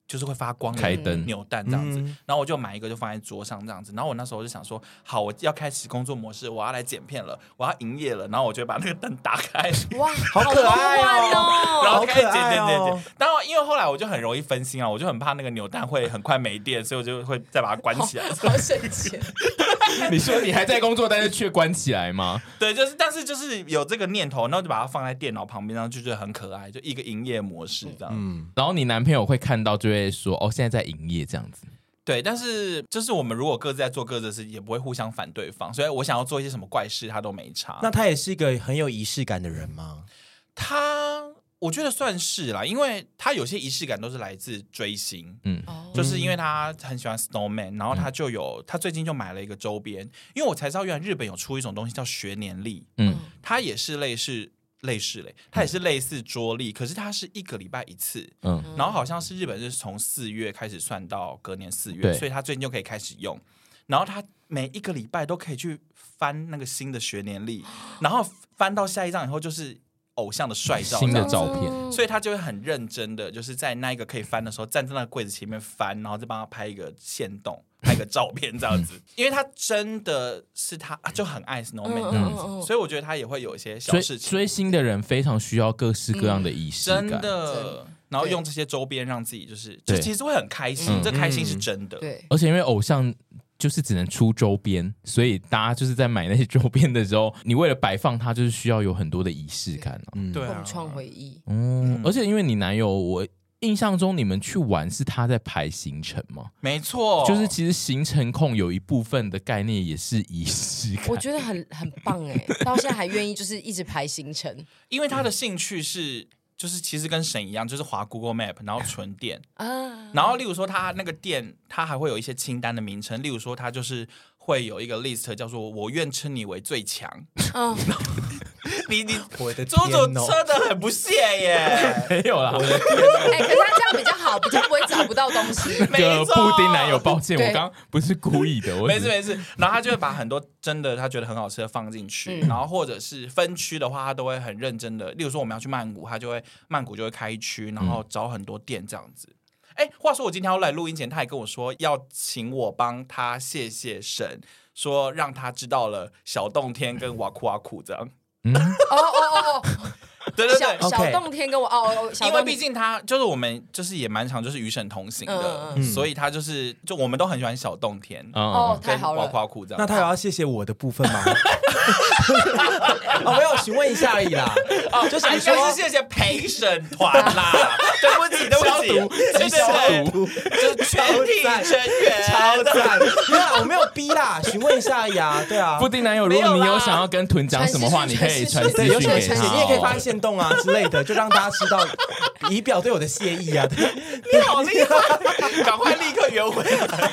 就是会发光的开灯扭蛋这样子， 嗯然后我就买一个就放在桌上这样子，然后我那时候就想说，好，我要开启工作模式，我要来剪片了，我要营业了，然后我就把那个灯打开， 哇， 好可爱哦！ 然后开始剪好可爱哦剪剪剪。然后因为后来我就很容易分心啊，我就很怕那个扭蛋会很快没电，所以我就会再把它关起来。 好省钱。 你说你还在工作，但是却关起来吗？ 对，就是，但是就是有这个念头，然后就把它放在电脑旁边，然后就觉得很可爱，就一个营业模式这样。 嗯， 然后你男朋友会看到就会说：“哦，现在在营业这样子。” 对，但是就是我们如果各自在做各自的事，也不会互相反对方，所以我想要做一些什么怪事，他都没差。 那他也是一个很有仪式感的人吗？ 他我觉得算是啦，因为他有些仪式感都是来自追星， 嗯， 就是因为他很喜欢 Snowman， 然后他就有他最近就买了一个周边，因为我才知道原来日本有出一种东西叫学年历， 嗯， 它也是类似类似嘞，它也是类似桌历，可是它是一个礼拜一次， 嗯， 然后好像是日本是从四月开始算到隔年四月， 对所以他最近就可以开始用，然后他每一个礼拜都可以去翻那个新的学年历，然后翻到下一张以后就是偶像的帅照， 新的照片， 所以他就会很认真的，就是在那一个可以翻的时候，站在那个柜子前面翻，然后再帮他拍一个限动，拍一个照片这样子。因为他真的是他就很爱 Snowman 这样子， 嗯嗯嗯嗯所以我觉得他也会有一些小追事情。 追星的人非常需要各式各样的仪式感， 真的，然后用这些周边让自己就是，就对其实会很开心， 嗯这开心是真的。 对， 而且因为偶像就是只能出周边，所以大家就是在买那些周边的时候，你为了摆放它，就是需要有很多的仪式感哦。 嗯， 对啊共，创回忆。 嗯，而且因为你男友，我印象中你们去玩是他在排行程吗？ 没错， 就是其实行程控有一部分的概念也是仪式感。 我觉得很很棒哎，到现在还愿意就是一直排行程因为他的兴趣是。就是其实跟沈一样，就是滑 Google Map， 然后存店， 啊。 然后例如说他那个店，他还会有一些清单的名称，例如说他就是会有一个 list 叫做“我愿称你为最强”。 嗯， 你你我的周周天哦车的很不屑耶， 没有啦， 哎，可是他这样比较好，比较不会找不到东西。 那个没错布丁男友，抱歉， 对我刚刚不是故意的，我只没事没事。然后他就会把很多真的他觉得很好吃的放进去， 嗯然后或者是分区的话，他都会很认真的。例如说我们要去曼谷，他就会曼谷就会开一区，然后找很多店这样子。哎，话说我今天要来录音前，他还跟我说要请我帮他谢谢神，说让他知道了小洞天跟瓦库瓦库这样。 哦哦哦哦， 对对对， 小小洞天跟我哦哦，小洞因为毕竟他就是我们就是也蛮常就是与神同行的， 嗯嗯所以他就是就我们都很喜欢小洞天， 哦嗯， 太好了跟夸夸裤这样。 那他有要谢谢我的部分吗？哦，没有，询问一下而已啦。 哦， 就是应你说该是谢谢陪审团啦，对不起对不起， 消毒对消对毒对，就是全体成员， 超赞！没有啦，我没有逼啦，询问一下而已啊。对啊， 布丁男友，如果你有想要跟屯讲什么话，你可以传私对，有讯给他什么谢谢，你也可以发哦。 现动啊之类的，就让大家知道，以表对我的谢意啊。 你好厉害，赶快立刻圆回来。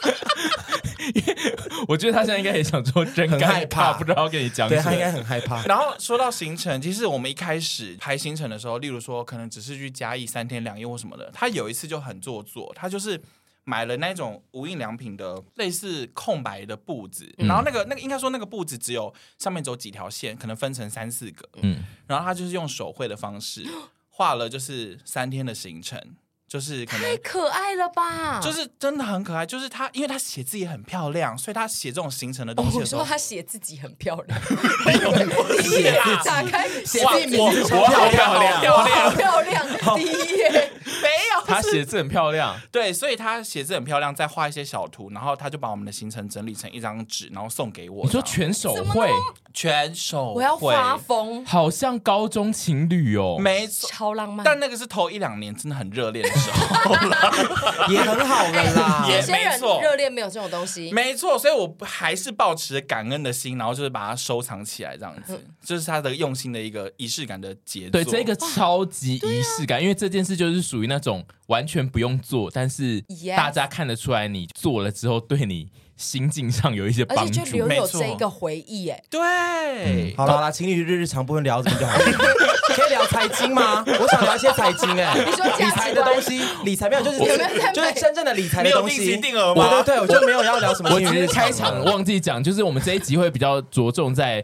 我觉得他现在应该也想说真尴很害怕尬，不知道跟你讲什么。 对他应该很害怕。 然后说到行程，其实我们一开始排行程的时候，例如说可能只是去嘉义三天两夜或什么的，他有一次就很做作，他就是买了那种无印良品的类似空白的布子， 嗯然后那个那个应该说那个布子只有上面只有几条线，可能分成三四个， 嗯， 然后他就是用手绘的方式画了就是三天的行程，就是可太能。 可爱了吧？ 就是真的很可爱，就是他，因为他写字也很漂亮，所以他写这种行程的东哦我西的时候， 说他写自己很漂亮， 写第一页打开写自己名字超我好漂亮， 漂亮我好漂亮，第一页没有他写字很漂亮， 对，所以他写字很漂亮，再画一些小图，然后他就把我们的行程整理成一张纸，然后送给我。 你说这样全手绘， 全手我要绘发疯， 好像高中情侣哦。 没错。 超浪漫。 但那个是头一两年真的很热恋的时候也很好了啦。 也有些人没错热恋没有这种东西， 没错，所以我还是抱持着感恩的心，然后就是把它收藏起来，这样子，这是他的用心的一个仪式感的杰作。 对，这个超级仪式感，因为这件事就是属于那种完全不用做，但是 Yes 大家看得出来你做了之后对你心境上有一些而帮助。 且就留有没错这一个回忆，哎， 对， 嗯好了好了，情侣日日常不能聊这个就好了。可以聊财经吗？我想聊一些财经哎、 你说价值观理财的东西，理财没有就是有没有在买就是真正的理财的东没有定期西。 定额吗？ 对对对，我就没有要聊什么我只是情侣日常开场忘记讲，就是我们这一集会比较着重在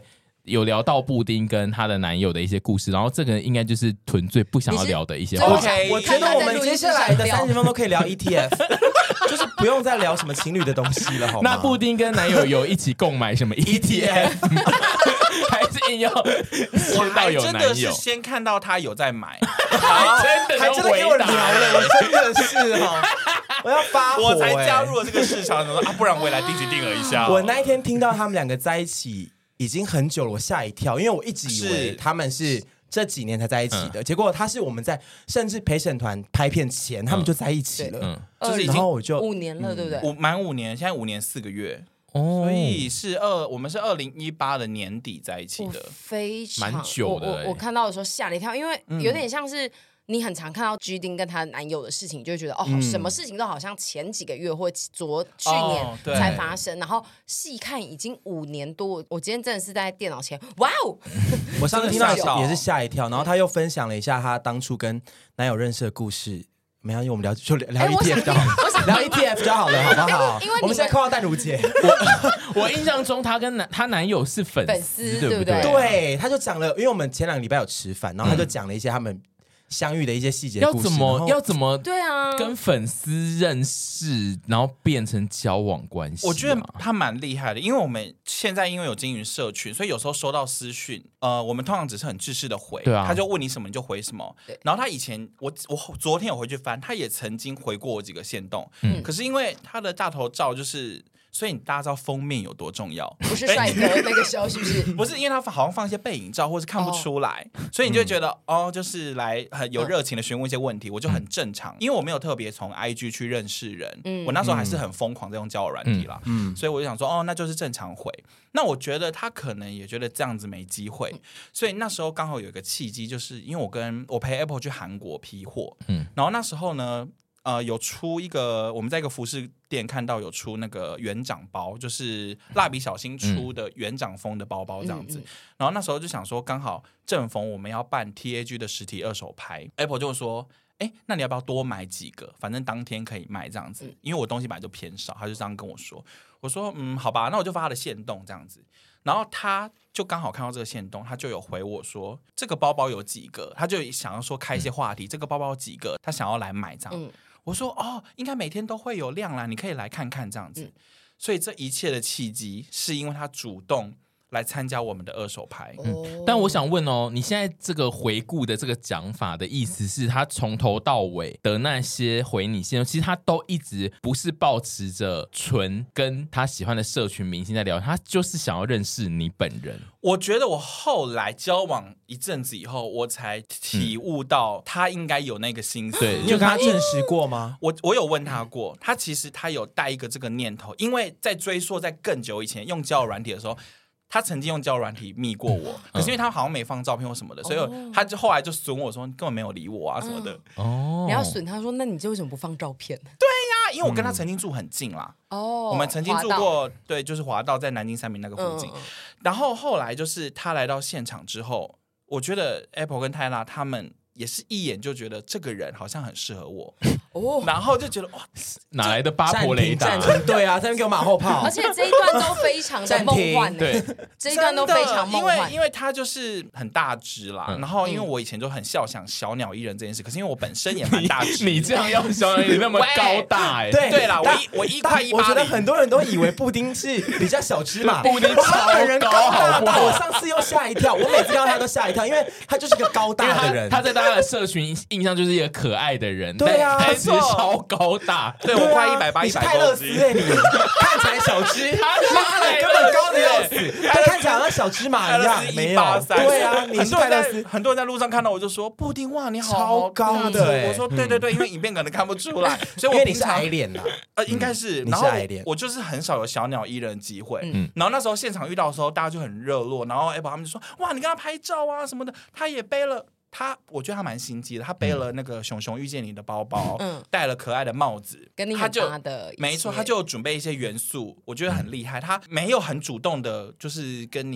有聊到布丁跟她的男友的一些故事，然后这个应该就是屯最不想要聊的一些话题。 OK， 我觉得我们接下来的三十分钟都可以聊 E T F， 就是不用再聊什么情侣的东西了，好吗？ 那布丁跟男友有一起购买什么 E T F， 还是硬要先到有男友？ 我还真的是先看到他有在买， 真的还真的给我聊了，我真的是哈，我要发火、欸， 我才加入了这个市场，说啊，不然我也来定期定额一下、哦。 我那一天听到他们两个在一起已经很久了，我吓一跳，因为我一直以为他们是这几年才在一起的，嗯、结果他是我们在甚至陪审团拍片前、嗯、他们就在一起了，嗯、 就是然后我就五年了，对不对？ 五满五年，现在五年四个月。哦、所以是二，我们是二零一八的年底在一起的， 非常蛮久的、欸我。我看到的时候吓了一跳，因为有点像是你很常看到G丁跟她男友的事情，就会觉得哦、嗯，什么事情都好像前几个月或昨去年才发生，哦、然后细看已经五年多。我今天真的是在电脑前，哇哦！ 我上次听到也是吓一跳，然后他又分享了一下他当初跟男友认识的故事。没有，因为我们聊就聊 E T F 就好了，聊 E T F 就好了，好不好？ 因为我们现在扣到淡如姐， 我我印象中她跟男她男友是粉丝， 粉丝对不对？ 对，他就讲了，因为我们前两个礼拜有吃饭，然后他就讲了一些他们相遇的一些细节故事， 要怎么要怎么对啊， 跟粉丝认识，然后变成交往关系、啊。 我觉得他蛮厉害的，因为我们现在因为有经营社群，所以有时候收到私讯，呃，我们通常只是很制式的回， 对啊， 他就问你什么你就回什么。然后他以前我我昨天有回去翻，他也曾经回过我几个限动，嗯，可是因为他的大头照就是。所以你大家知道封面有多重要， 不是帅哥那个时候是不是？ 不是，因为他好像放一些背影照，或是看不出来，哦、所以你就会觉得、嗯、哦，就是来很有热情的询问一些问题，嗯、我就很正常，因为我没有特别从 I G 去认识人，嗯、我那时候还是很疯狂在用交友软体啦，嗯嗯、所以我就想说哦，那就是正常回。那我觉得他可能也觉得这样子没机会，嗯、所以那时候刚好有一个契机，就是因为我跟我陪 Apple 去韩国批货，嗯，然后那时候呢。呃，有出一个，我们在一个服饰店看到有出那个园长包，就是蜡笔小新出的园长风的包包这样子。嗯嗯、然后那时候就想说，刚好正逢我们要办 T A G 的实体二手拍 ，Apple 就说：“哎，那你要不要多买几个？反正当天可以卖这样子。”因为我东西本来就偏少，他就这样跟我说。我说：“嗯，好吧，那我就发他的限动这样子。”然后他就刚好看到这个限动，他就有回我说：“这个包包有几个？”他就想要说开一些话题，嗯、这个包包有几个，他想要来买这样。嗯我说哦，应该每天都会有量啦，你可以来看看这样子。嗯、所以这一切的契机是因为他主动来参加我们的二手拍。 嗯、但我想问哦，你现在这个回顾的这个讲法的意思是，他从头到尾的那些回你信，其实他都一直不是抱持着纯跟他喜欢的社群明星在聊，他就是想要认识你本人。 我觉得我后来交往一阵子以后，我才体悟到他应该有那个心思。 对， 你有跟他证实过吗？ 我我有问他过，他其实他有带一个这个念头，因为在追溯在更久以前用交友软体的时候。他曾经用交友软体密过我，可是因为他好像没放照片或什么的，所以他就后来就损我说根本没有理我啊什么的。 哦，你要损他说，那你这为什么不放照片？ 对呀、啊，因为我跟他曾经住很近啦。哦、嗯，我们曾经住过，对，就是华道在南京三民那个附近。嗯、然后后来就是他来到现场之后，我觉得 Apple 跟泰拉他们也是一眼就觉得这个人好像很适合我。哦，然后就觉得哇， 哪来的八婆雷达？ 对啊，在那边给我马后炮， 而且这一段都非常的梦幻， 对， 这一段都非常梦幻， 因为因为他就是很大只啦，嗯、然后因为我以前就很笑想小鸟依人这件事，可是因为我本身也蛮大只， 你这样要小鸟依人那么高大哎、欸， 对对啦，我一我一块一八， 我觉得很多人都以为布丁是比较小只嘛， 布丁超人高好不好？我上次又吓一跳，我每次看到他都吓一跳，因为他就是个高大的人， 他, 他在大家的社群印象就是一个可爱的人， 对啊， 他其实超高。大， 对我快一百八，一百泰勒斯哎，你看起来小只，妈的根本高的要死，他看起来好像小芝麻一样，没有，对啊，你是泰勒斯， 很多人在路上看到我就说布丁哇，你好超高的， 我说对对对，因为影片可能看不出来，所以因为你是矮脸啦， 呃，应该是，然后我就是很少有小鸟依人的机会，然后那时候现场遇到的时候，大家就很热络，然后 Apple 他们就说哇，你跟他拍照啊什么的，他也背了。他我觉得他蛮心机的，他背了那个熊熊遇见你的包包，嗯，戴了可爱的帽子， 跟你很搭的， 没错，他就准备一些元素，我觉得很厉害。他没有很主动的，就是跟你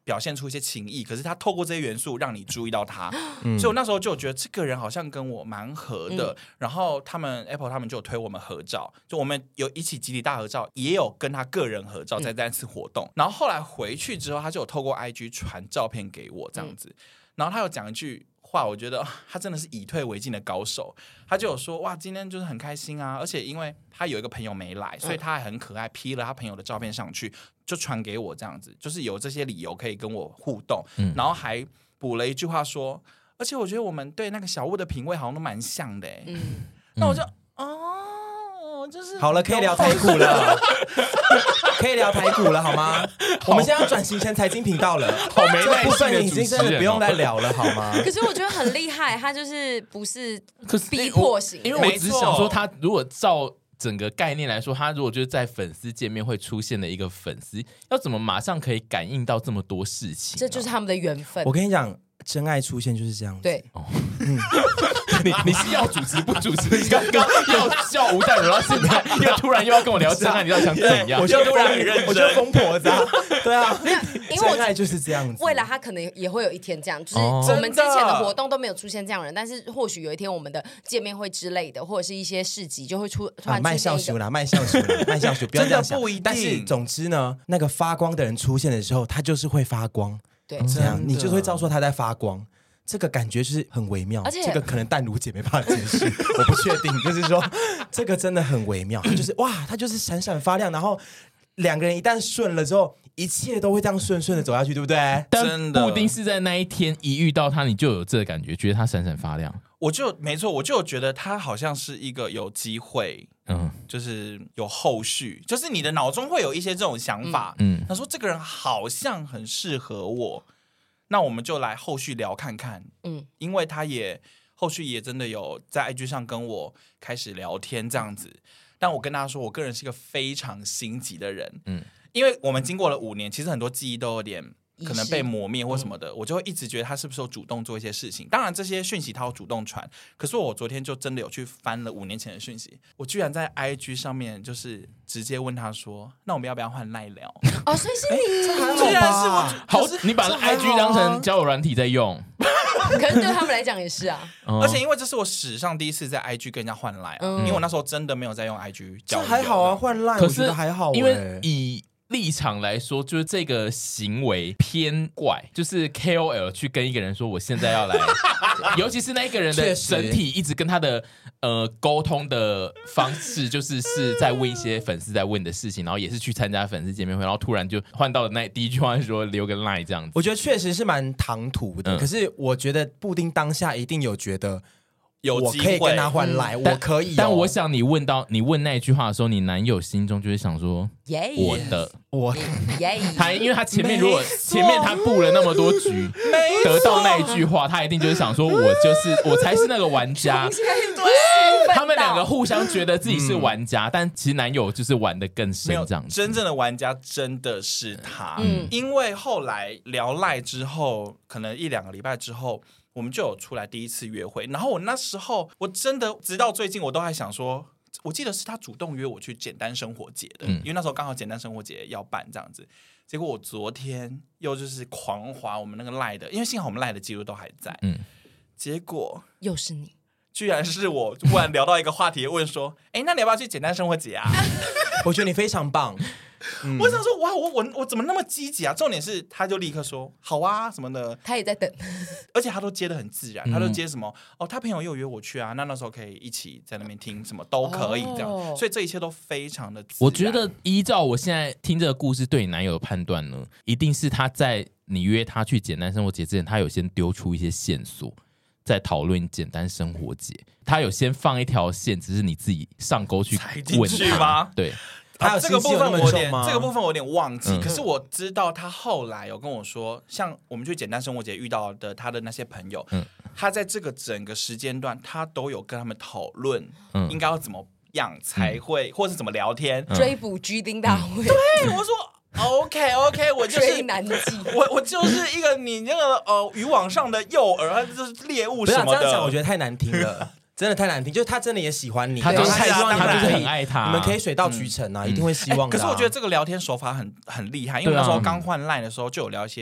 表现出一些情谊，可是他透过这些元素让你注意到他，嗯、所以我那时候就觉得这个人好像跟我蛮合的。嗯、然后他们 Apple 他们就有推我们合照，就我们有一起集体大合照，也有跟他个人合照在那次活动。嗯、然后后来回去之后，他就有透过 I G 传照片给我这样子，嗯、然后他有讲一句话，我觉得他真的是以退为进的高手。他就有说哇，今天就是很开心啊，而且因为他有一个朋友没来，所以他还很可爱，P 了他朋友的照片上去，就传给我这样子，就是有这些理由可以跟我互动，嗯、然后还补了一句话说，而且我觉得我们对那个小物的品味好像都蛮像的，欸，嗯、那我就哦，就是好了，可以聊台股了，可以聊台股了好吗？我们现在要转型成财经频道了， 好没耐心的主持人，这部分已经真的不用再聊了好吗？ 可是我觉得很厉害，他就是不是逼迫型， 因为我只是想说，他如果照整个概念来说，他如果就是在粉丝见面会出现的一个粉丝，要怎么马上可以感应到这么多事情，啊？ 这就是他们的缘分。 我跟你讲，真爱出现就是这样子。 对，哦嗯、你你是要主持不主持？你刚刚要叫吴淡如，然后现在又突然又要跟我聊真爱，你要想怎样？ 我就突然很认真，我就疯婆子啊，对啊， 因为真爱就是这样子。 未来他可能也会有一天这样，就是我们之前的活动都没有出现这样的人，但是或许有一天我们的见面会之类的，或者是一些市集就会出突然出现一个。卖笑鼠啦， 卖笑鼠啦，卖笑鼠，不要这样想。 真的不一定。 但是总之呢，那个发光的人出现的时候，他就是会发光。 对， 这样你就会知道说他在发光。这个感觉就是很微妙，而且这个可能淡如姐没办法解释，我不确定。就是说，这个真的很微妙，就是哇，它就是闪闪发亮，然后两个人一旦顺了之后，一切都会这样顺顺的走下去，对不对？ 但不一定是在那一天一遇到他，你就有这个感觉，觉得他闪闪发亮。 我就没错，我就觉得他好像是一个有机会，嗯，就是有后续，就是你的脑中会有一些这种想法，嗯，他说这个人好像很适合我。那我们就来后续聊看看，嗯，因为他也后续也真的有在 I G 上跟我开始聊天这样子，但我跟他说，我个人是一个非常心急的人，嗯，因为我们经过了五年，其实很多记忆都有点可能被磨灭或什么的，我就会一直觉得他是不是有主动做一些事情。当然这些讯息他有主动传，可是我昨天就真的有去翻了五年前的讯息，我居然在 I G 上面就是直接问他说，那我们要不要换赖聊？ 哦，所以是你， 这还好吧？ 好，你把 I G 当成交友软体在用。 可是对他们来讲也是啊， 而且因为这是我史上第一次在 I G 跟人家换赖，啊嗯，因为我那时候真的没有在用 I G 交友。 这还好啊，换赖我觉得还好，欸， 因为以立场来说，就是这个行为偏怪，就是 K O L 去跟一个人说我现在要来，尤其是那一个人的整体一直跟他的呃沟通的方式，就是是在问一些粉丝在问的事情，然后也是去参加粉丝见面会，然后突然就换到了那第一句话说留个 line 这样子。 我觉得确实是蛮唐突的，嗯，可是我觉得布丁当下一定有觉得。我可以跟他换赖，嗯，我可以，哦。 但我想你问到你问那一句话的时候，你男友心中就会想说， yeah, 我的我， yeah, 他因为他前面如果前面他布了那么多局，得到那一句话，他一定就是想说，我就是我才是那个玩家。他们两个互相觉得自己是玩家，嗯，但其实男友就是玩得更深，这样子。 真正的玩家真的是他，嗯，因为后来聊赖之后，可能一两个礼拜之后。我们就有出来第一次约会，然后我那时候我真的直到最近我都还想说，我记得是他主动约我去简单生活节的，嗯，因为那时候刚好简单生活节要办这样子，结果我昨天又就是狂滑我们那个赖的，因为幸好我们赖的记录都还在，嗯，结果又是你， 居然是我突然聊到一个话题问说，哎，那你要不要去简单生活节啊？ 我觉得你非常棒。 嗯，我想说，哇，我我我怎么那么积极啊？重点是，他就立刻说好啊什么的， 他也在等， 而且他都接得很自然，他都接什么哦，他朋友又约我去啊，那那时候可以一起在那边听什么都可以这样，哦，所以这一切都非常的自然。 我觉得依照我现在听这个故事对你男友的判断呢，一定是他在你约他去简单生活节之前，他有先丢出一些线索。在讨论简单生活节，他有先放一条线，只是你自己上钩去问他吗？ 对， 他有这个部分我有点，这个部分我有点忘记， 嗯。 可是我知道他后来有跟我说，像我们去简单生活节遇到的他的那些朋友，嗯，他在这个整个时间段，他都有跟他们讨论，嗯，应该要怎么样才会，嗯，或是怎么聊天， 嗯，追捕居丁大会。 对，我说。OK OK， 我就是追男妓， 我我就是一个你那个呃渔网上的诱饵，就是猎物什么的。 不要这样讲，我觉得太难听了，真的太难听。就是他真的也喜欢你， 他就是他希望你们可以很爱他， 你们可以水到渠成啊，嗯，一定会希望的，啊欸。可是我觉得这个聊天手法很很厉害，因为那时候刚换 LINE 的时候就有聊一些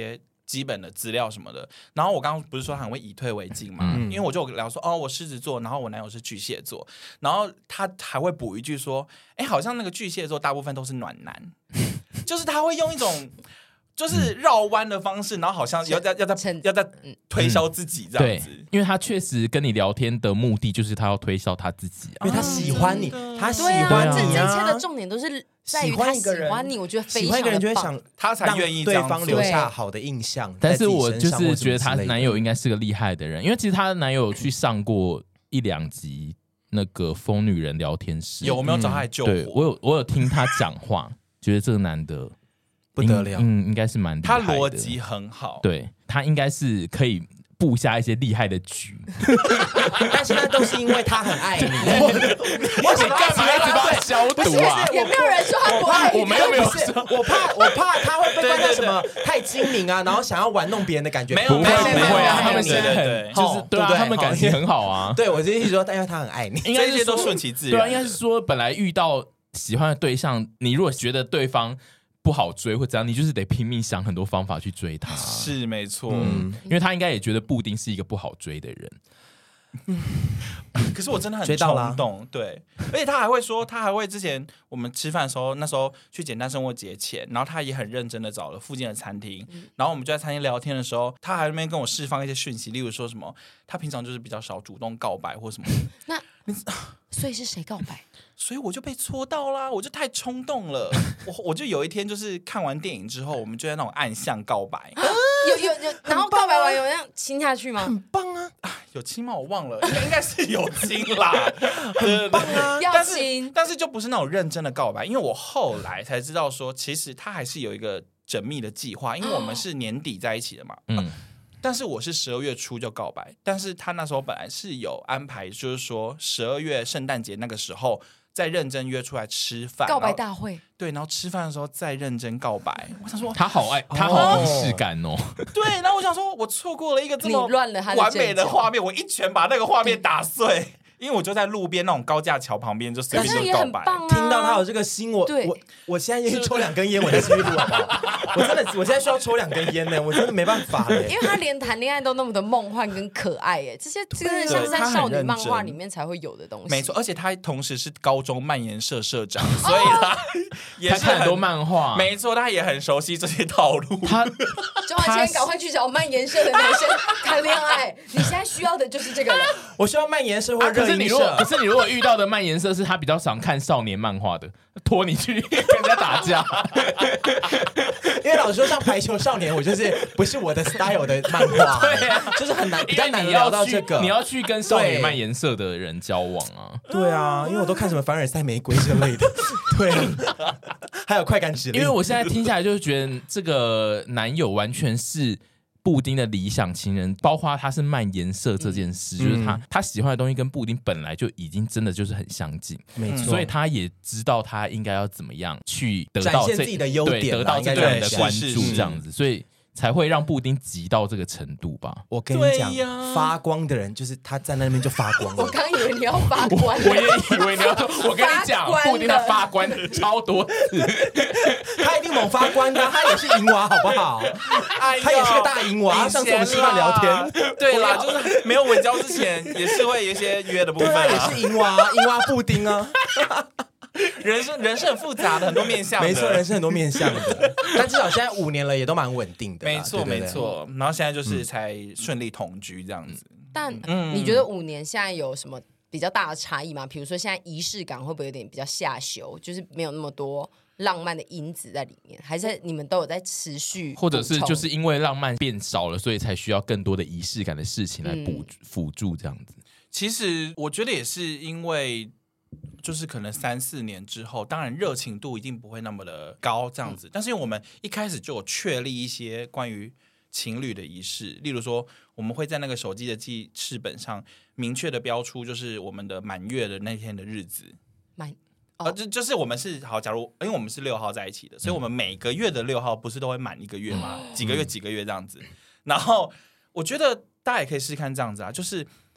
基本的资料什么的。然后我刚刚不是说他很会以退为进嘛、嗯，因为我就聊说哦，我狮子座，然后我男友是巨蟹座，然后他还会补一句说，哎，好像那个巨蟹座大部分都是暖男，就是他会用一种。就是绕弯的方式，然后好像要在要在要在推销自己这样子、嗯， 因为他确实跟你聊天的目的就是他要推销他自己、 啊，因为他喜欢你， 啊、 他喜欢你、 啊，这一切的重点都是在于他喜欢你，我觉得非常的棒。喜欢一个人就会想他才愿意对方留下好的印象。 但是我就是觉得她男友应该是个厉害的人，因为其实她男友去上过一两集那个疯女人聊天室， 有没有找他来救火、嗯？ 对我有我有听他讲话，觉得这个男的。 不得了， 嗯，应该是蛮厉害的。 他逻辑很好， 对他应该是可以布下一些厉害的局， 但是那都是因为他很爱你。 我想干嘛一直帮他消毒啊？ 也没有人说他不爱你， 我们又没有说， 我怕我怕他会被关到什么太精明啊，然后想要玩弄别人的感觉。 没有，不会不会啊，他们现在很就是对啊，他们感情很好啊。 对我就一直说，但因为他很爱你， 应该这些都顺其自然。 对啊，应该是说本来遇到喜欢的对象，你如果觉得对方。不好追或怎样，你就是得拼命想很多方法去追他。 是没错、 嗯，因为他应该也觉得布丁是一个不好追的人。 嗯、可是我真的很冲动，对，而且他还会说，他还会之前我们吃饭的时候，那时候去简单生活节前，然后他也很认真的找了附近的餐厅，嗯、然后我们就在餐厅聊天的时候，他还在那边跟我释放一些讯息，例如说什么，他平常就是比较少主动告白或什么。 那所以是谁告白？ 所以我就被戳到啦，我就太冲动了。我我就有一天就是看完电影之后，我们就在那种暗巷告白， 有有有，然后告白完有那样亲下去吗？ 很棒啊！ 有亲吗？我忘了，应该是有亲啦， 很棒啊！ 要亲， 但是就不是那种认真的告白，因为我后来才知道说，其实他还是有一个缜密的计划，因为我们是年底在一起的嘛，嗯。但是我是十二月初就告白，但是他那时候本来是有安排，就是说十二月圣诞节那个时候再认真约出来吃饭， 告白大会， 对，然后吃饭的时候再认真告白。我想说， 他好爱，他好仪式感哦。 对，然后我想说，我错过了一个这么乱了完美的画面，我一拳把那个画面打碎。因为我就在路边那种高架桥旁边，就随便就告白。 啊、 听到他有这个心，我我我现在愿意抽两根烟，我才继续录好不好？我真的，我现在需要抽两根烟呢，我真的没办法嘞。 因为他连谈恋爱都那么的梦幻跟可爱，哎，这些真的像是在少女漫画里面才会有的东西。 没错，而且他同时是高中漫研社社长，所以他也是很多漫画。 没错，他也很熟悉这些套路。 他钟汉谦，赶快去找漫研社的男生谈恋爱。你现在需要的就是这个了。 我需要漫研社或热。 可是你如果，可是你如果遇到的漫颜色是他比较常看少年漫画的，拖你去跟人家打架。 因为老实说，像排球少年，我就是不是我的 style 的漫画，对啊，就是很难，比较难聊到这个。 你要去跟少年漫颜色的人交往啊？ 对啊，因为我都看什么凡尔赛玫瑰之类的，对，还有快感指令。 因为我现在听下来，就是觉得这个男友完全是。布丁的理想情人，包括他是漫颜色这件事，嗯、就是他他喜欢的东西跟布丁本来就已经真的就是很相近， 没错， 所以他也知道他应该要怎么样去得到这展现自己的优点， 得到这个人的关注，这样子，所以才会让布丁急到这个程度吧。 我跟你讲，发光的人就是他站在那边就发光了。 我刚以为你要发光， 我也以为你要说，我跟你讲，布丁他发光超多次， 他一定猛发光的，他也是银娃，好不好？他也是个大银娃。上次我们吃饭聊天， 对啦，就是没有稳交之前，也是会有一些约的部分、啊， 也是银娃，银娃布丁啊。 人是人是很复杂的，很多面向的， 没错，人是很多面向的。但至少现在五年了，也都蛮稳定的。 没错， 对对对没错。然后现在就是才顺利同居这样子。嗯、 但、嗯、你觉得五年现在有什么比较大的差异吗？比如说现在仪式感会不会有点比较下修，就是没有那么多浪漫的因子在里面，还是你们都有在持续， 或者是就是因为浪漫变少了，所以才需要更多的仪式感的事情来补辅助这样子？ 其实我觉得也是因为。就是可能三四年之后，当然热情度一定不会那么的高这样子，嗯、但是因为我们一开始就有确立一些关于情侣的仪式，例如说我们会在那个手机的记事本上明确的标出，就是我们的满月的那天的日子。 满哦，呃，就就是我们是好，假如因为我们是六号在一起的，所以我们每个月的六号不是都会满一个月吗？嗯、几个月几个月这样子。然后我觉得大家也可以试试看这样子啊，就是。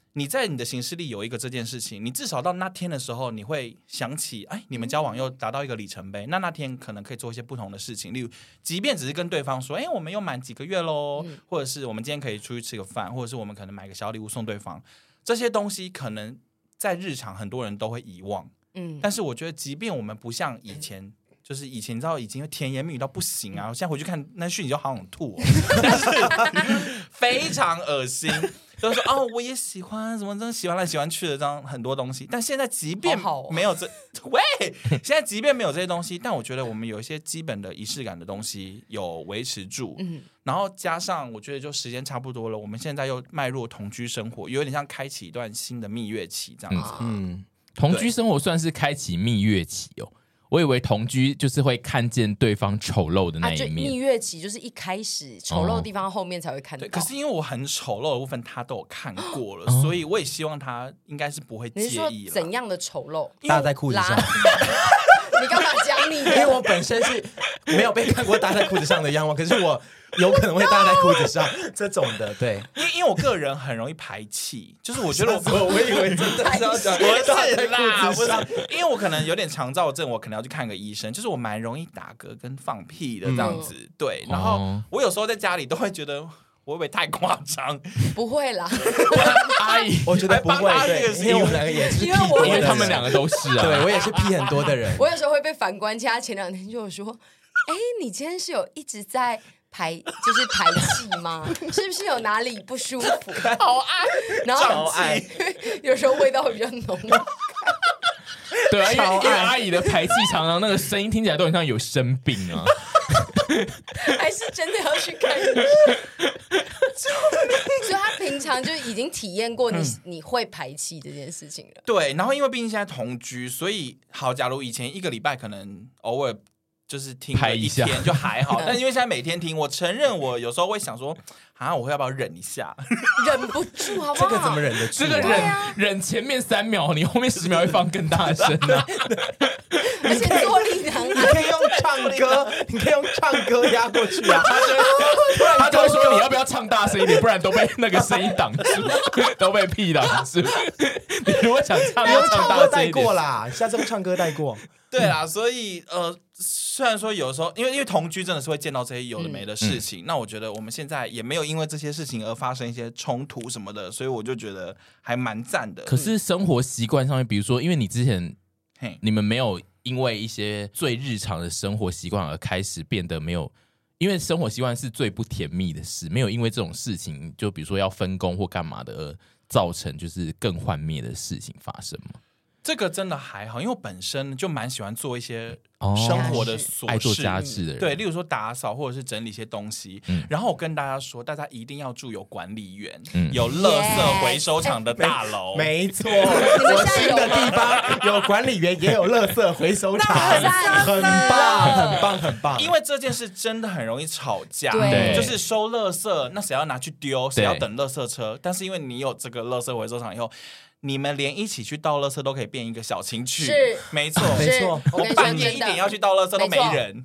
你在你的行事历有一个这件事情，你至少到那天的时候，你会想起，哎，你们交往又达到一个里程碑，那那天可能可以做一些不同的事情，例如，即便只是跟对方说，哎，我们又满几个月喽，嗯、或者是我们今天可以出去吃个饭，或者是我们可能买个小礼物送对方，这些东西可能在日常很多人都会遗忘，嗯，但是我觉得，即便我们不像以前。就是以前你知道已经甜言蜜语到不行啊，我现在回去看那讯息就好想吐、哦，但是非常恶心。就是说哦，我也喜欢什么，真的喜欢来喜欢去的这样很多东西。但现在即便没有这，好好哦、喂，现在即便没有这些东西，但我觉得我们有一些基本的仪式感的东西有维持住。嗯，然后加上我觉得就时间差不多了，我们现在又迈入同居生活，有点像开启一段新的蜜月期这样子。嗯， 嗯同居生活算是开启蜜月期哦。我以为同居就是会看见对方丑陋的那一面， 啊、蜜月期就是一开始丑陋的地方，后面才会看到。 可是因为我很丑陋的部分，他都有看过了，哦、所以我也希望他应该是不会介意。 你是说怎样的丑陋？ 搭在裤子上。 你干嘛讲你？因为我本身是没有被看过搭在裤子上的样貌，可是我有可能会搭在裤子上这种的，对。 因为因为我个人很容易排气，就是我觉得我我以为真的是要讲不是啦，不是，因为我可能有点肠躁症，我可能要去看个医生，就是我蛮容易打嗝跟放屁的这样子，嗯、对。然后我有时候在家里都会觉得。我会不会太夸张？ 不会啦， 阿姨，我觉得不会，对，因为我们两个也是屁多的人， 因为他们两个都是啊， 对我也是屁很多的人。 我有时候会被反观，其他前两天就有说，哎，你今天是有一直在排，就是排气吗？是不是有哪里不舒服？ 好爱， 然后爱，有时候味道会比较浓。 对啊，因为因为阿姨的排气常常那个声音听起来都很像有生病啊。 还是真的要去看医生，所以他平常就已经体验过你、嗯、你会排气这件事情了。 对，然后因为毕竟现在同居，所以好，假如以前一个礼拜可能偶尔就是听了一天就还好，但因为现在每天听，我承认我有时候会想说，啊，我会要不要忍一下？ 忍不住，好不好？ 这个怎么忍得住？ 这个忍、啊、忍前面三秒，你后面十秒会放更大声啊！ 而且坐立难安， 你可以用唱歌，你可以用唱歌压过去啊！他就他就会说你要不要唱大声一点，不然都被那个声音挡住，都被屁挡住。你如果想唱， 你用唱歌带过啦，下次用唱歌带过。 对啦，所以呃，虽然说有时候因为因为同居真的是会见到这些有的没的事情，嗯、那我觉得我们现在也没有因为这些事情而发生一些冲突什么的，所以我就觉得还蛮赞的。 可是生活习惯上面，比如说，因为你之前你们没有因为一些最日常的生活习惯而开始变得没有，因为生活习惯是最不甜蜜的事，没有因为这种事情，就比如说要分工或干嘛的而造成就是更幻灭的事情发生吗？ 这个真的还好，因为我本身就蛮喜欢做一些生活的琐事， 爱做家事的人， 对，例如说打扫或者是整理一些东西。嗯、然后我跟大家说，大家一定要住有管理员，嗯、有垃圾回收厂的大楼。 欸、没错，我新的地方有管理员，也有垃圾回收厂，很棒，很棒，很棒。 因为这件事真的很容易吵架，对，就是收垃圾，那谁要拿去丢，谁要等垃圾车？但是因为你有这个垃圾回收厂以后。你们连一起去倒垃圾都可以变一个小情趣， 是没错， 没错。 我半夜一点要去倒垃圾都没人，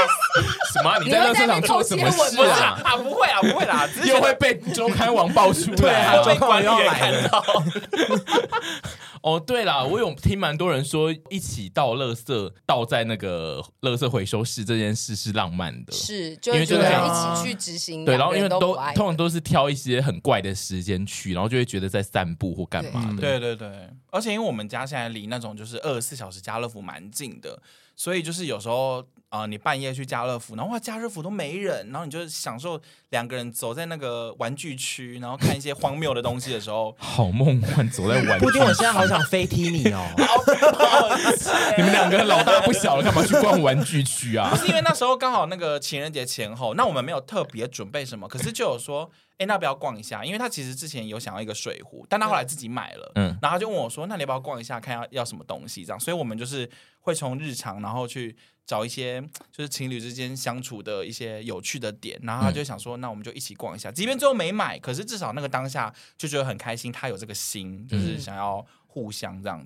yes 什么？你在垃圾场做什么事啊？ 啊，不会啊，不会啦， 又会被周刊网爆出来， 对啊， 被管理员看到。 哦，对啦，我有听蛮多人说，一起倒垃圾倒在那个垃圾回收室这件事是浪漫的， 是，就因为就是一起去执行， 对，然后因为都通常都是挑一些很怪的时间去，然后就会觉得在散步或干嘛的， 对对对，而且因为我们家现在离那种就是二十四小时家乐福蛮近的，所以就是有时候啊、呃，你半夜去家乐福，然后哇，家乐福都没人，然后你就享受两个人走在那个玩具区，然后看一些荒谬的东西的时候， 好梦幻，走在玩具区。 布丁，我现在好想飞踢你哦！ 你们两个老大不小了，干嘛去逛玩具区啊？ 不是因为那时候刚好那个情人节前后，那我们没有特别准备什么，可是就有说。哎，那不要逛一下？因为他其实之前有想要一个水壶，但他后来自己买了。嗯，然后他就问我说：“那你要不要逛一下，看要要什么东西？”这样，所以我们就是会从日常，然后去找一些就是情侣之间相处的一些有趣的点。然后他就想说：“嗯、那我们就一起逛一下。”即便最后没买，可是至少那个当下就觉得很开心，他有这个心，就是想要互相这样子。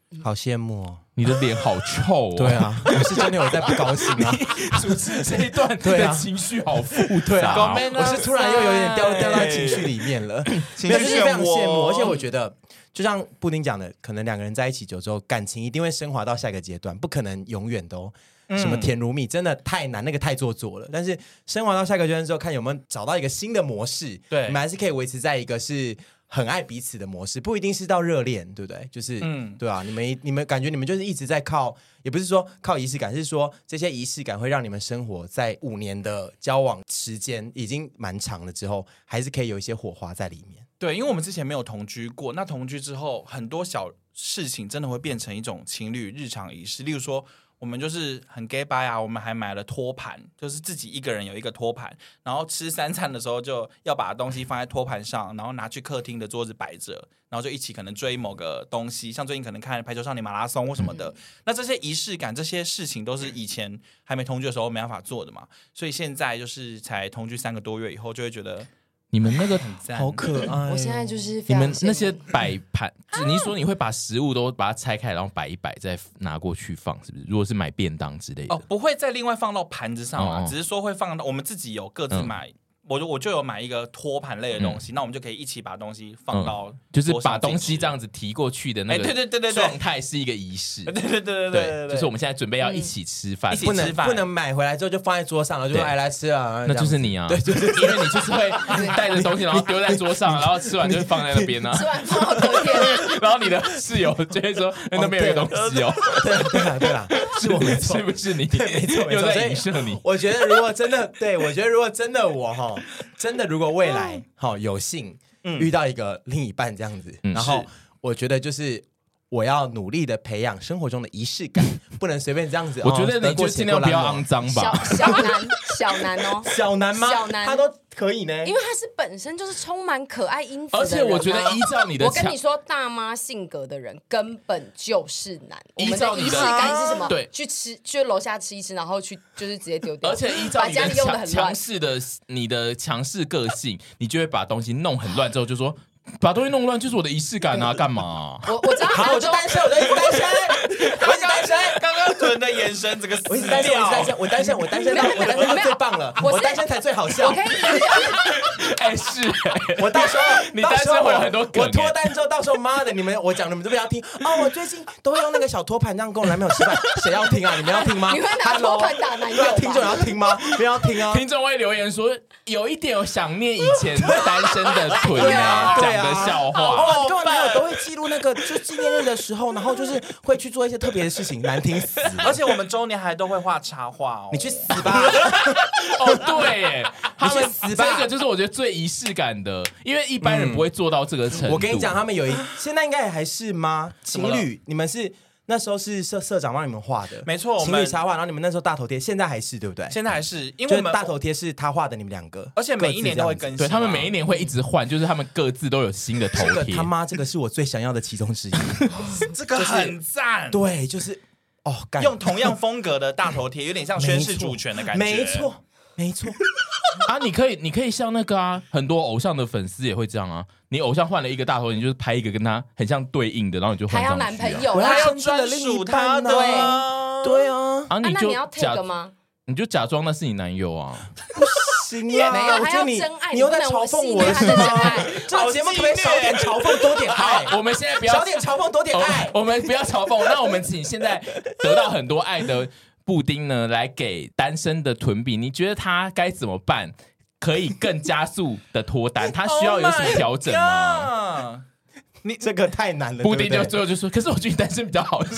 好羡慕哦。 你的脸好臭哦。 对啊，我是真的有在不高兴啊。 主持这一段的情绪好复杂、 啊，我是突然又有点掉掉到情绪里面了，情绪是非常羡慕，而且我觉得就像布丁讲的，可能两个人在一起久之后，感情一定会升华到下一个阶段，不可能永远都什么甜如蜜，真的太难，那个太做作了。但是升华到下一个阶段之后，看有没有找到一个新的模式，对，你们还是可以维持在一个是很爱彼此的模式，不一定是到热恋，对不对？就是，嗯，对啊，你们你们感觉你们就是一直在靠，也不是说靠仪式感，是说这些仪式感会让你们生活在五年的交往时间已经蛮长了之后，还是可以有一些火花在里面。 对，因为我们之前没有同居过，那同居之后，很多小事情真的会变成一种情侣日常仪式，例如说。我们就是很 gay bye 啊，我们还买了托盘，就是自己一个人有一个托盘，然后吃三餐的时候就要把东西放在托盘上，然后拿去客厅的桌子摆着，然后就一起可能追某个东西，像最近可能看排球少年马拉松或什么的。嗯、那这些仪式感，这些事情都是以前还没同居的时候没办法做的嘛，所以现在就是才同居三个多月以后，就会觉得。 你们那个很赞， 好可爱、哦！ 我现在就是你们那些摆盘，你说你会把食物都把它拆开，然后摆一摆，再拿过去放，是不是？如果是买便当之类的， 哦，不会再另外放到盘子上啊，哦、只是说会放到我们自己有各自买。嗯我就我就有买一个托盘类的东西，嗯、那我们就可以一起把东西放到、嗯， 就是把东西这样子提过去的那个状态是一个仪式。 对对对对对， 就是我们现在准备要一起吃饭， 一起吃饭，不能买回来之后就放在桌上了，就说哎来吃啊， 那就是你啊，对，就是因为你就是会带着东西，然后丢在桌上，然后吃完就放在那边啊， 吃完放到隔天， 然后你的室友就会说那边有东西哦， 对对啦对啦，是我没错， 是不是你？ 没错， 又在影射你。 我觉得如果真的，对我觉得如果真的我哈，真的如。如果未来好、哦、有幸遇到一个另一半这样子，嗯、然后我觉得就是我要努力的培养生活中的仪式感，不能随便这样子。 我觉得你就尽量不要肮脏吧。 小小男小男哦， 小男吗？ 小男他都可以呢， 因为他是本身就是充满可爱因子的人、啊。 而且我觉得依照你的， 我跟你说，大妈性格的人根本就是难。 依照你的仪式感是什么？ 对， 去吃，去楼下吃一吃，然后去就是直接丢掉。 而且依照你的强强势的你的强势个性，你就会把东西弄很乱，之后就说。把东西弄乱就是我的仪式感啊！干嘛？ 我我知道， 好，我就单身，我就一直单身，我一直单身。 刚刚准的眼神，这个我一直单身，我单身，我单身，我单身，我单身最棒了，我单身才最好笑。 我可以， 哎是， 我到时候你单身会有很多梗。 我脱单之后，到时候妈的，你们我讲你们都不要听哦。我最近都会用那个小托盘这样跟我男朋友吃饭，谁要听啊？你们要听吗？ 你会拿托盘打男友？ 听众要听吗？不要听啊！ 听众会留言说有一点有想念以前单身的屯啊，讲的笑话。 哦，你跟我男友都会记录那个就纪念日的时候，然后就是会去做一些特别的事情，难听死了。 而且我们周年还都会画插画哦。 你去死吧！ 哦，对耶， 你去死吧！ 这个就是我觉得最仪式感的，因为一般人不会做到这个程度。 嗯、我跟你讲，他们有一现在应该还是吗？情侣，你们是。那时候是社社长帮你们画的， 没错， 情侣插画，然后你们那时候大头贴，现在还是对不对？ 现在还是，因为我们大头贴是他画的，你们两个， 而且每一年都会更新、啊， 对他们每一年会一直换，就是他们各自都有新的头贴。 这个他妈，这个是我最想要的其中之一， 这个很赞、 就是，对，就是哦， 用同样风格的大头贴，有点像宣示主权的感觉， 没错，没错。 啊，你可以，你可以像那个啊，很多偶像的粉丝也会这样啊。你偶像换了一个大头，你就是拍一个跟他很像对应的，然后你就换上去、啊。 还要男朋友， 我要专专属他的，对对啊。 啊，你就啊那你要 take 吗？ 你就假装那是你男友啊。 不行啊， 没有， 我觉得你你又在嘲讽我是吗？这个节目可不可以少点嘲讽，多点爱？ 我们现在不要少点嘲讽，多点爱。 我们不要嘲讽，那我们请现在得到很多爱的布丁呢，来给单身的屯比，你觉得他该怎么办？可以更加速的脱单，他需要有什么调整吗？ Oh、你这个太难了。 布丁就最后就说：“可是我觉得单身比较好。”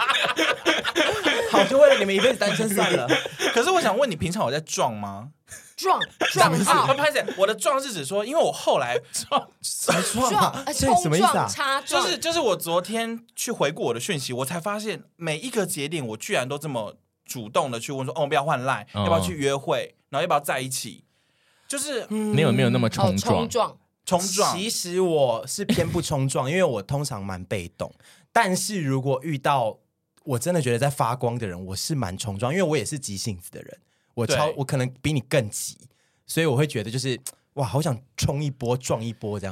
好，就为了你们一辈子单身算了。 可是我想问你，平常有在撞吗？ 撞撞啊！拍谁？我的撞是指说，因为我后来撞撞啊，这什么意思啊？ 插就是就是我昨天去回顾我的讯息，我才发现每一个节点，我居然都这么主动的去问说：“哦，要不要换 line？、嗯、要不要去约会？然后要不要在一起？”就是没有没有那么冲撞， 冲撞， 冲撞。 其实我是偏不冲撞，因为我通常蛮被动。但是如果遇到我真的觉得在发光的人，我是蛮冲撞，因为我也是急性子的人，我超我可能比你更急，所以我会觉得就是哇，好想冲一波撞一波这样子。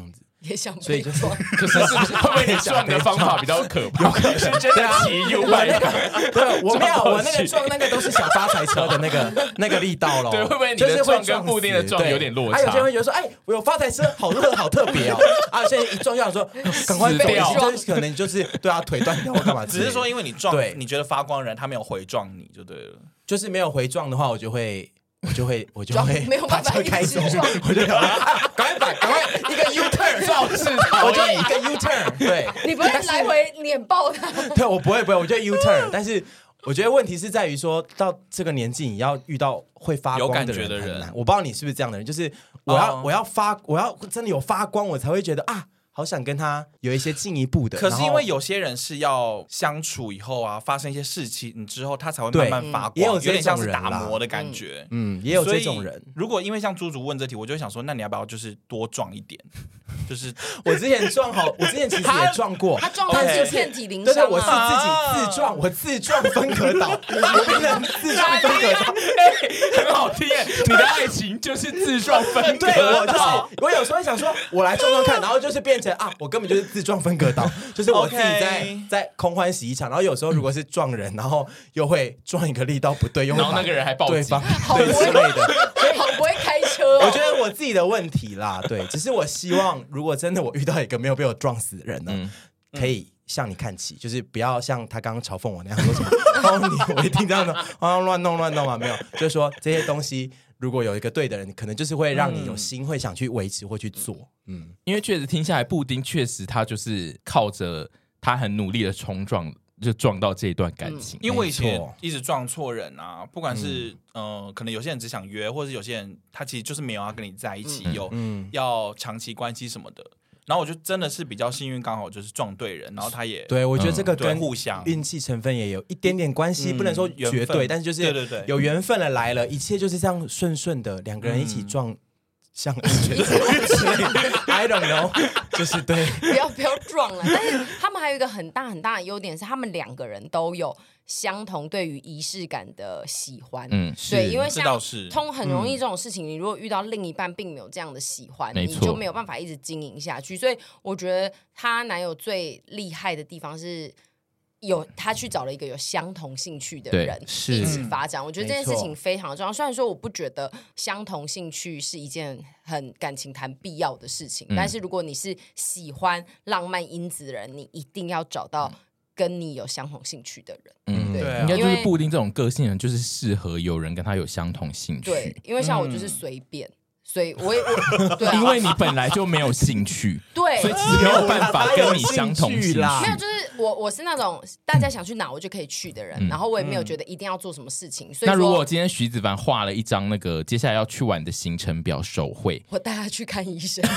也想所以就是， 可是是不是会不会你撞的方法比较可怕？ 有可能是真的骑 U 拜克， 对，我没有，我那个撞那个都是小发财车的那个那个力道咯。 对，会不会你的撞跟布丁的撞有点落差？ 还有些人会觉得说，哎，我有发财车，好特好特别哦。啊，现在一撞就想说，赶快飞掉，就是可能就是对啊，腿断掉或干嘛。 只是说，因为你撞，你觉得发光人他没有回撞你就对了。 就是没有回撞的话，我就会。我就会，我就会没有办法开走，我就赶快把赶快一个 U turn 肇事逃逸，我就一个 U turn， 对， 你不会来回碾爆他， 对我不会不会，我就 U turn， 但是我觉得问题是在于说到这个年纪，你要遇到会发光的人很难。我不知道你是不是这样的人，就是我要、哦、我要发，我要真的有发光，我才会觉得啊。好想跟他有一些进一步的， 可是因为有些人是要相处以后啊，发生一些事情之后，他才会慢慢发光， 也有有点像是打磨的感觉。 嗯，也有这种人。 如果因为像猪猪问这题，我就会想说，那你要不要就是多撞一点？就是我之前撞好，我之前其实也撞过， 他撞完是遍体鳞伤、啊， 对对，我是自己自撞，我自撞分隔岛，我变成自撞分隔岛， 欸、很好听耶！你的爱情就是自撞分隔岛。 对，我就是我有时候会想说，我来撞撞看，然后就是变成啊，我根本就是自撞分隔岛，就是我自己在、okay. 在空欢喜一场。然后有时候如果是撞人，然后又会撞一个力道不对，又然后那个人还报警， 对之类的， 所以好不会开车、哦。 我觉得我自己的问题啦，对，只是我希望。如果真的我遇到一个没有被我撞死的人呢，嗯、可以向你看齐，就是不要像他刚刚嘲讽我那样说什么哦你我一听这样的啊乱弄乱弄嘛，没有，就是说这些东西如果有一个对的人，可能就是会让你有心、嗯、会想去维持或去做。嗯， 因为确实听下来，布丁确实他就是靠着他很努力的冲撞。就撞到这一段感情、 嗯，因为我以前一直撞错人啊，不管是、嗯、呃，可能有些人只想约，或者有些人他其实就是没有要跟你在一起，嗯、有、嗯、要长期关系什么的。然后我就真的是比较幸运，刚好就是撞对人，然后他也对我觉得这个跟互相运气成分也有一点点关系，嗯、不能说绝对，但是就是有缘分了来了，一切就是这样顺顺的，两个人一起撞。嗯像安全之类的 I don't know 就是对不要不要撞了。但是他们还有一个很大很大的优点是他们两个人都有相同对于仪式感的喜欢。嗯，对，因为像通很容易这种事情、嗯、你如果遇到另一半并没有这样的喜欢，你就没有办法一直经营下去。所以我觉得她男友最厉害的地方是有他去找了一个有相同兴趣的人一起发展，我觉得这件事情非常重要。虽然说我不觉得相同兴趣是一件很感情谈必要的事情、嗯、但是如果你是喜欢浪漫因子的人，你一定要找到跟你有相同兴趣的人。嗯，对， 应该就是布丁这种个性人就是适合有人跟他有相同兴趣。 对，因为像我就是随便、嗯，所以我也我对、啊， 因为你本来就没有兴趣， 对， 所以其实没有办法跟你相同兴趣啦。 没有，就是我我是那种大家想去哪我就可以去的人，嗯、然后我也没有觉得一定要做什么事情。所以那如果今天徐子凡画了一张那个接下来要去玩的行程表手绘， 我带他去看医生。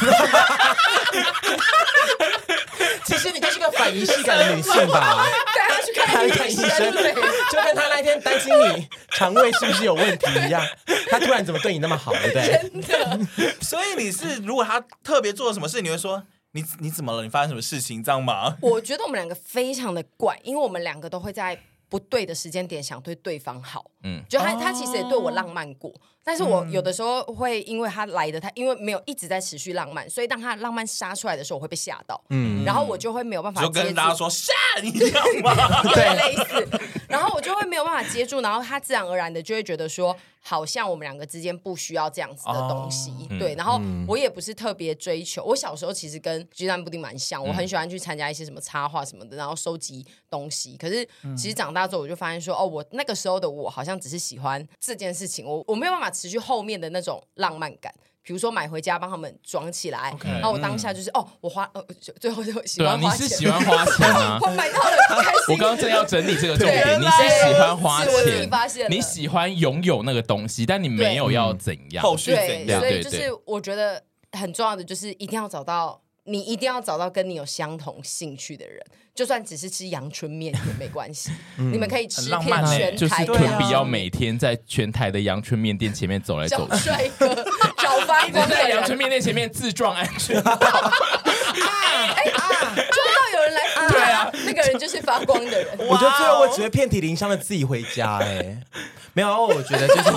其实你就是个反仪式感的女性吧？ 带他去看医生， 就跟他那天担心你肠胃是不是有问题一样，他突然怎么对你那么好，对不对？ 真的。 所以你是如果他特别做了什么事，你会说你你怎么了？你发生什么事情这样吗？ 我觉得我们两个非常的怪，因为我们两个都会在不对的时间点想对对方好。嗯，就他、哦、他其实也对我浪漫过。但是我有的时候会因为他来的他因为没有一直在持续浪漫，所以当他浪漫杀出来的时候我会被吓到，嗯，然后我就会没有办法接住， 就跟大家说杀你这样吗？ 对，类似，然后我就会没有办法接住，然后他自然而然的就会觉得说好像我们两个之间不需要这样子的东西、哦、对，然后我也不是特别追求，我小时候其实跟鸡蛋布丁蛮像，我很喜欢去参加一些什么插画什么的，然后收集东西，可是其实长大之后我就发现说哦，我那个时候的我好像只是喜欢这件事情，我我没有办法持续后面的那种浪漫感，比如说买回家帮他们装起来， okay, 然后我当下就是、嗯、哦，我花、呃、最后就喜欢花钱， 对啊，你是喜欢花钱啊？ 我买到了，开心。 我刚刚正要整理这个重点，你是喜欢花钱， 是我自己发现， 你喜欢拥有那个东西，但你没有要怎样， 后续怎样？ 所以就是我觉得很重要的就是一定要找到，你一定要找到跟你有相同兴趣的人。就算只是吃阳春面也没关系、嗯、你们可以吃遍全台、 就是屯比要每天在全台的阳春面店前面走来走去， 找帅哥找发光的人， 在阳春面店前面自撞安全帽啊哎啊，撞到有人来扶他，对啊，那个人就是发光的人。 我觉得最后我只会遍体鳞伤的自己回家哎、欸，没有，我觉得就是我们还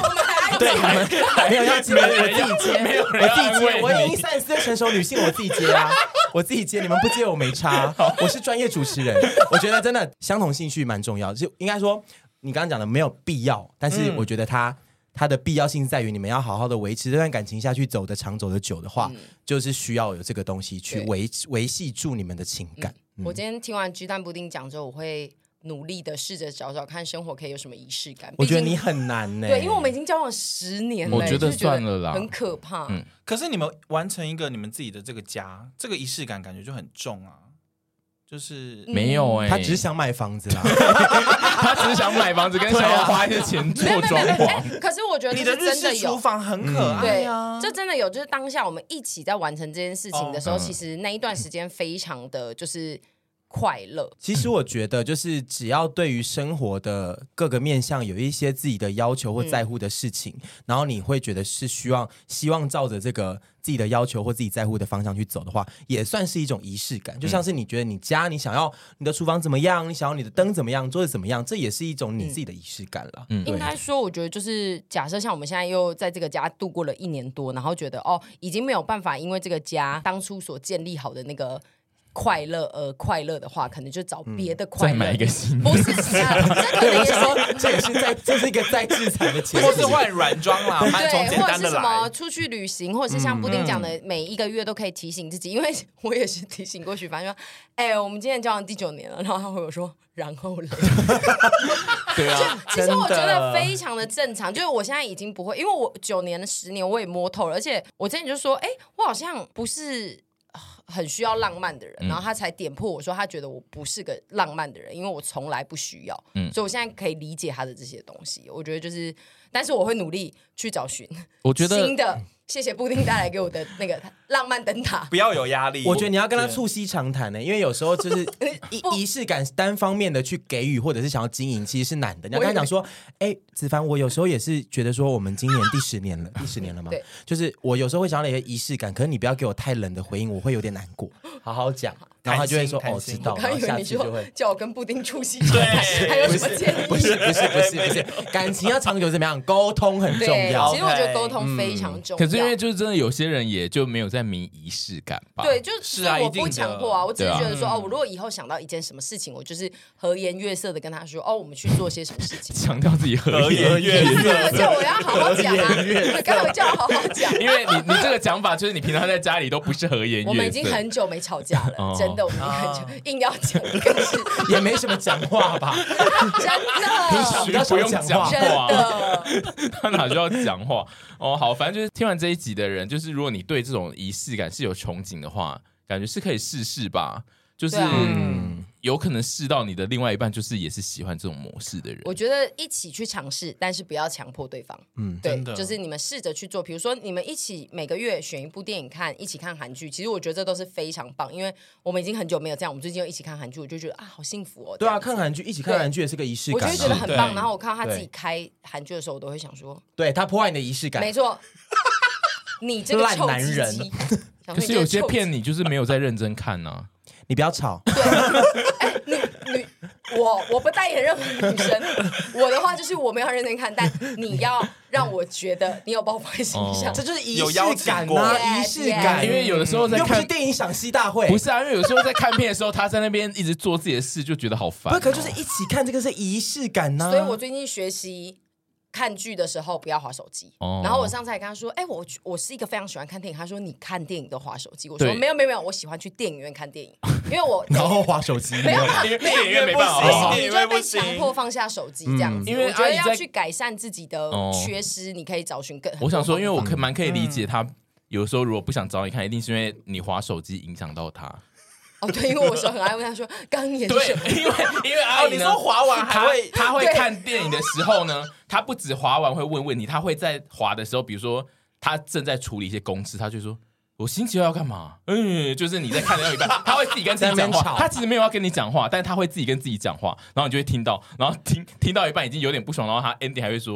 对，没有要接，我自己接， 没有人我自己接， 要安慰你我已经三十岁成熟女性，我自己接啊，我自己接，你们不接我没差，我是专业主持人。我觉得真的相同兴趣蛮重要，就应该说你刚刚讲的没有必要，但是我觉得它。它的必要性在于你们要好好的维持这段感情下去，走的长走的久的话，嗯、就是需要有这个东西去维维系住你们的情感。 嗯嗯、我今天听完鸡蛋布丁讲之后，我会努力的试着找找看生活可以有什么仪式感。 我觉得你很难呢、欸， 对，因为我们已经交往十年了， 我觉得算了啦， 很可怕。 嗯，可是你们完成一个你们自己的这个家，这个仪式感感觉就很重啊。就是没有哎、欸， 他只是想买房子啦， 他只是想买房子，跟想要花一些钱做装潢。 可是我觉得你的日式厨房很可爱啊， 对，这真的有。就是当下我们一起在完成这件事情的时候，哦、其实那一段时间非常的就是快乐。 其实我觉得，就是只要对于生活的各个面向有一些自己的要求或在乎的事情，嗯、然后你会觉得是希望希望照着这个。自己的要求或自己在乎的方向去走的话，也算是一种仪式感。就像是你觉得你家你想要你的厨房怎么样，你想要你的灯怎么样，桌子怎么样，这也是一种你自己的仪式感了。 嗯，应该说，我觉得就是假设像我们现在又在这个家度过了一年多，然后觉得哦，已经没有办法因为这个家当初所建立好的那个。快乐而快乐的话，可能就找别的快乐， 再买一个新的。 不是这样，这可能也是， 这也是在，这是一个再制裁的前提， 或是换软装啦， 对，或者是什么出去旅行，或者是像布丁讲的，每一个月都可以提醒自己，因为我也是提醒过许凡说，哎、欸，我们今年交往第九年了，然后他会有说，然后嘞， 对啊， 其实我觉得非常的正常，就是我现在已经不会，因为我九年、十年我也摸透了，而且我之前就说，哎、欸，我好像不是。很需要浪漫的人，然后他才点破我说他觉得我不是个浪漫的人，因为我从来不需要，嗯、所以我现在可以理解他的这些东西。我觉得就是，但是我会努力去找寻， 我觉得新的。谢谢布丁带来给我的那个浪漫灯塔， 不要有压力。 我觉得你要跟他促膝长谈呢、欸，因为有时候就是仪式感单方面的去给予，或者是想要经营，其实是难的。你要跟他讲说，哎、欸，子凡，我有时候也是觉得说，我们今年第十年了，第十年了嘛，就是我有时候会想要一些仪式感，可是你不要给我太冷的回应，我会有点难过。好好讲，然后他就会说，哦，知道。然后下次就会叫我跟布丁促膝长谈，还有什么建议？ 不是不是不是不是，感情要长久怎么样？沟通很重要。 其实我觉得沟通非常重要。 可是因为就是真的有些人也就没有在迷仪式感吧？ 对，就是啊， 我不强迫啊，我只是觉得说， 啊、 哦，我如果以后想到一件什么事情，我就是和颜悦色的跟他说，哦，我们去做些什么事情， 强调自己和颜悦色，叫我要好好讲啊，刚才叫我好好讲， 因为你你这个讲法就是你平常在家里都不是和颜悦色， 我们已经很久没吵架了，哦、真的，我们已经很久，硬要讲，更是也没什么讲话吧， 真的， 平常比较不用讲话， 真的， 他哪需要讲话？哦，好，反正就是听完这一集的人，就是如果你对这种仪式感是有憧憬的话，感觉是可以试试吧。就是、啊嗯、有可能试到你的另外一半，就是也是喜欢这种模式的人。 我觉得一起去尝试，但是不要强迫对方。嗯，对， 真的就是你们试着去做。比如说，你们一起每个月选一部电影看，一起看韩剧。其实我觉得这都是非常棒，因为我们已经很久没有这样。我们最近又一起看韩剧，我就觉得啊，好幸福哦。 对啊，看韩剧，一起看韩剧也是个仪式感、啊， 我就觉得很棒。然后我看到他自己开韩剧的时候，我都会想说， 对他破坏你的仪式感， 没错。你这个臭男人， 可是有些片你就是没有在认真看呢、啊。 你不要吵。 对，哎，你你我我不代言任何女生，我的话就是我们要认真看，但你要让我觉得你有把我放在心上， 哦、这就是仪式感啊，仪式感。 因为有的时候在看， 又不是电影赏析大会， 不是啊，因为有时候在看片的时候，他在那边一直做自己的事，就觉得好烦、哦。 不，可就是一起看这个是仪式感呢、啊。 所以我最近学习。看剧的时候不要滑手机，哦、然后我上次还跟他说，哎、欸，我我是一个非常喜欢看电影。他说你看电影都滑手机，我说没有没有没有，我喜欢去电影院看电影，因为我然后滑手机， 没有因为电影院没办法， 你就会被强迫放下手机这样子。 因为我觉得要去改善自己的缺失，你可以找寻更。 我想说，因为我可蛮可以理解他，有时候如果不想找你看，一定是因为你滑手机影响到他。 哦，对，因为我说很爱问他说，刚演什么？ 对，因为因为阿姨呢， 哦、你说滑完还会， 他, 他会看电影的时候呢，他不止滑完会问问题，他会在滑的时候，比如说他正在处理一些公事，他就说。我星期二要干嘛？嗯，就是你在看的那一半，他会自己跟自己讲话。他其实没有要跟你讲话，但是他会自己跟自己讲话，然后你就会听到，然后听听到一半已经有点不爽，然后他 ending 还会说：“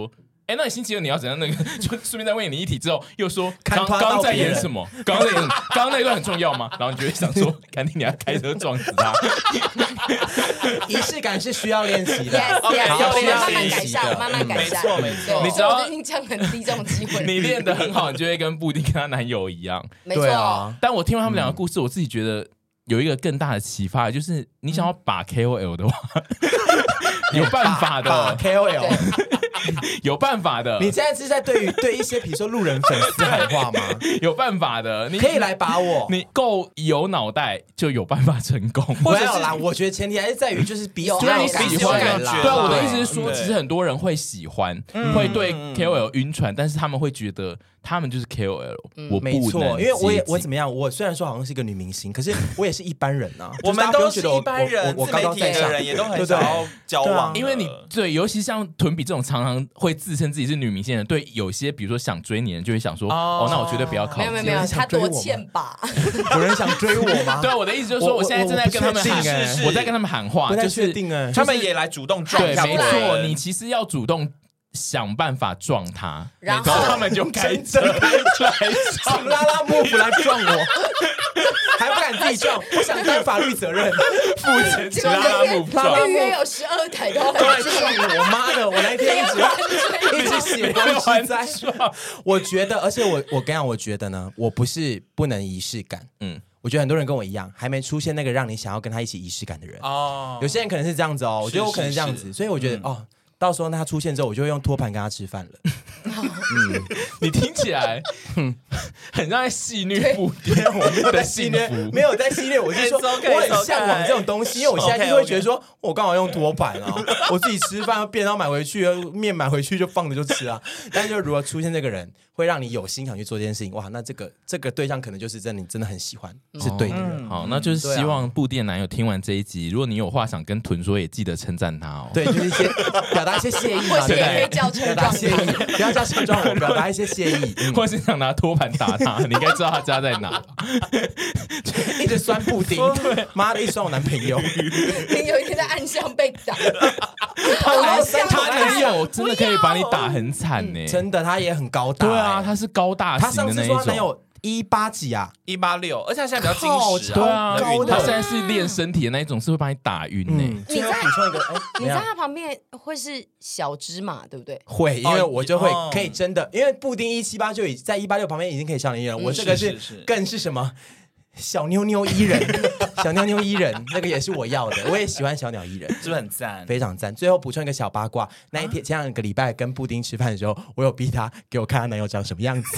哎，那你星期二你要怎样？那个就顺便再问你一题之后，又说看刚刚在演什么？刚刚在演，刚刚那段很重要吗？然后你就会想说，赶紧你要开车撞死他。 仪式感是需要练习的 yes, yes, 好需要慢慢练习改善， 的。 慢慢改善。 没错没错你只要我最近降很低这种机会， 你练得很好，你就会跟布丁跟她男友一样。 没错对啊， 但我听完他们两个故事，我自己觉得有一个更大的启发，就是你想要把 K O L 的话，有办法把的， K O L， 有办法的， 你现在是在对于对一些比如说路人粉丝喊话吗？ 有办法的，你可以来把我。 你够有脑袋就有办法成功， 没有啦，我觉得前提还是在于就是彼此有要有爱感喜欢觉啦。 对啊，我的对意思是说， 对其实很多人会喜欢，会对 K O L 晕船，但是他们会觉得他们就是 K O L，我没错， 不能因为我也接近我怎么样？我虽然说好像是一个女明星，可是我也是一般人啊。 我们都是就是大家不用觉得我一般人， 我我我自媒体高高在上的人也都很对不对想要交往的， 因为你对，尤其像屯比这种常常会自称自己是女明星的人，对有些比如说想追你的人，就会想说， 哦哦，那我绝对不要靠近。 没有没有没有， 有人想他多追我吗欠吧？ 有人想追我吗？ 对啊，我的意思就是说， 我我现在正在跟他们喊我不确定欸， 是是我在跟他们喊话， 不太就是确定哎。 他们也来主动撞对， 一下没出来错，你其实要主动想办法撞他， 然后他们就开车来撞请拉拉幕府来撞我，还不敢自己撞，不想担法律责任， 付钱请拉拉木拉拉撞。 预约有十二台都都来来撞我！妈的，我那一天一直一直血光之灾。我觉得，而且我我跟你讲，我觉得呢，我不是不能仪式感， 嗯， 我觉得很多人跟我一样，还没出现那个让你想要跟他一起仪式感的人。 哦有些人可能是这样子哦，我觉得我可能是这样是子，所以我觉得哦，到时候他出现之后，我就会用托盘跟他吃饭了。 你听起来很像在戏虐布丁的幸福， 没有在系列，我是说 It's okay, 我 it's 很向往这种东西，因为我现在就是会觉得说，我干嘛用托盘啊？我自己吃饭便当买回去，面买回去就放着就吃啊。但是就如果出现这个人，会让你有心想去做这件事情，哇，那这个这个对象可能就是真的你真的很喜欢，是对的人。 好，那就是希望布丁男友听完这一集，如果你有话想跟屯说，也记得称赞他哦。 对，就是一些表达一些谢意嘛， 或者对不对？ 也可以叫表达称状谢意，不要叫称状我，表达一些谢意。嗯或是想拿托盘打他，你应该知道他家在哪。 一直酸布丁，妈的，一直酸我男朋友， 你有一天在暗巷被打， 他男生他男友真的可以把你打很惨呢， 真的他也很高大， 对啊，他是高大他上型的那一次说他男种。 友一八几啊， 一八六，而且他现在比较矜持对啊， 高的他现在是练身体的那一种，是会把你打晕呢。 嗯，最后补充一个，哎， 你在没有他旁边会是小芝麻，对不对？ 会，因为我就会哦可以真的，因为布丁一七八就已在一八六旁边已经可以小女人，我这个是是是是更是什么小妞妞伊人，小妞妞伊人，那个也是我要的，我也喜欢小鸟伊人。 是不是很赞？ 非常赞。最后补充一个小八卦，那一天前两个礼拜跟布丁吃饭的时候，我有逼他给我看她男友长什么样子。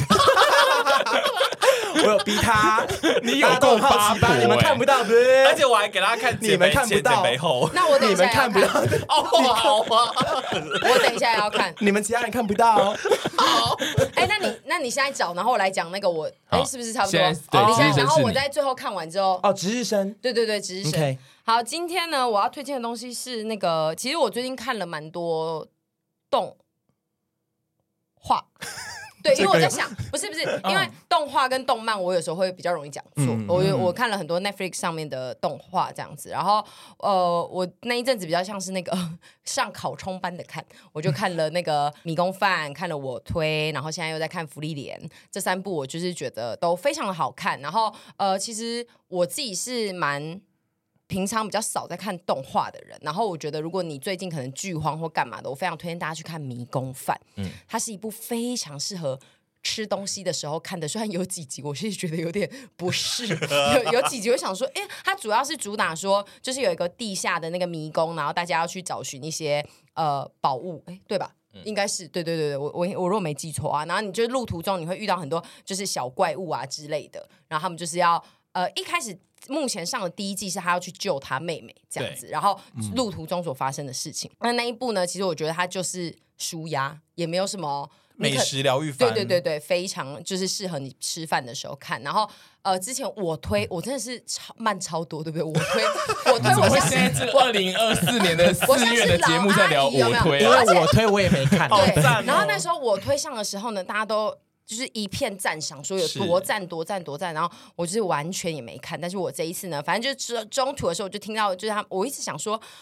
我有逼他， 你有够大家都很好奇吧？ 八婆欸你们看不到，不是？ 而且我还给他看你们看不到减肥后， 那我等你一下要们看不到， 哦，好啊， 我等一下要看。 你们其他人看不到。 哎，那你那你现在找，然后我来讲那个我，哎， 好是不是差不多？ 现在对你现在， 值日生是你然后我在最后看完之后， 哦，值日生对对对，值日生。 ，OK， 好，今天呢，我要推荐的东西是那个，其实我最近看了蛮多动画。对，因为我在想，不是不是，因为动画跟动漫，我有时候会比较容易讲错。 嗯我有我看了很多 Netflix 上面的动画这样子，然后呃，我那一阵子比较像是那个上考冲班的看，我就看了那个《迷宫饭》，看了《我推》，然后现在又在看《福利莲》这三部，我就是觉得都非常的好看。然后呃，其实我自己是蛮。平常比较少在看动画的人，然后我觉得如果你最近可能剧荒或干嘛的，我非常推荐大家去看《迷宫饭》。嗯，它是一部非常适合吃东西的时候看的。虽然有几集我是觉得有点不适，有有几集我想说，哎，它主要是主打说，就是有一个地下的那个迷宫，然后大家要去找寻一些呃宝物，哎，对吧？应该是对对对对，我我我如果没记错啊，然后你就路途中你会遇到很多就是小怪物啊之类的，然后他们就是要呃一开始。目前上的第一季是他要去救他妹妹这样子，然后路途中所发生的事情。那那一部呢，其实我觉得它就是舒压，也没有什么美食疗愈番， 对对对对，非常就是适合你吃饭的时候看。然后呃，之前我推我真的是超慢超多，对不对？我推我推，我我相信现在是二零二四年的四月的节目在聊我推因啊， 为我推我也没看。 对， 赞哦然后那时候我推上的时候呢，大家都。就是一片赞赏，说有多赞多赞多赞，然后我就是完全也没看。但是我这一次呢，反正就是中途的时候，我就听到，就是他，我一直想说，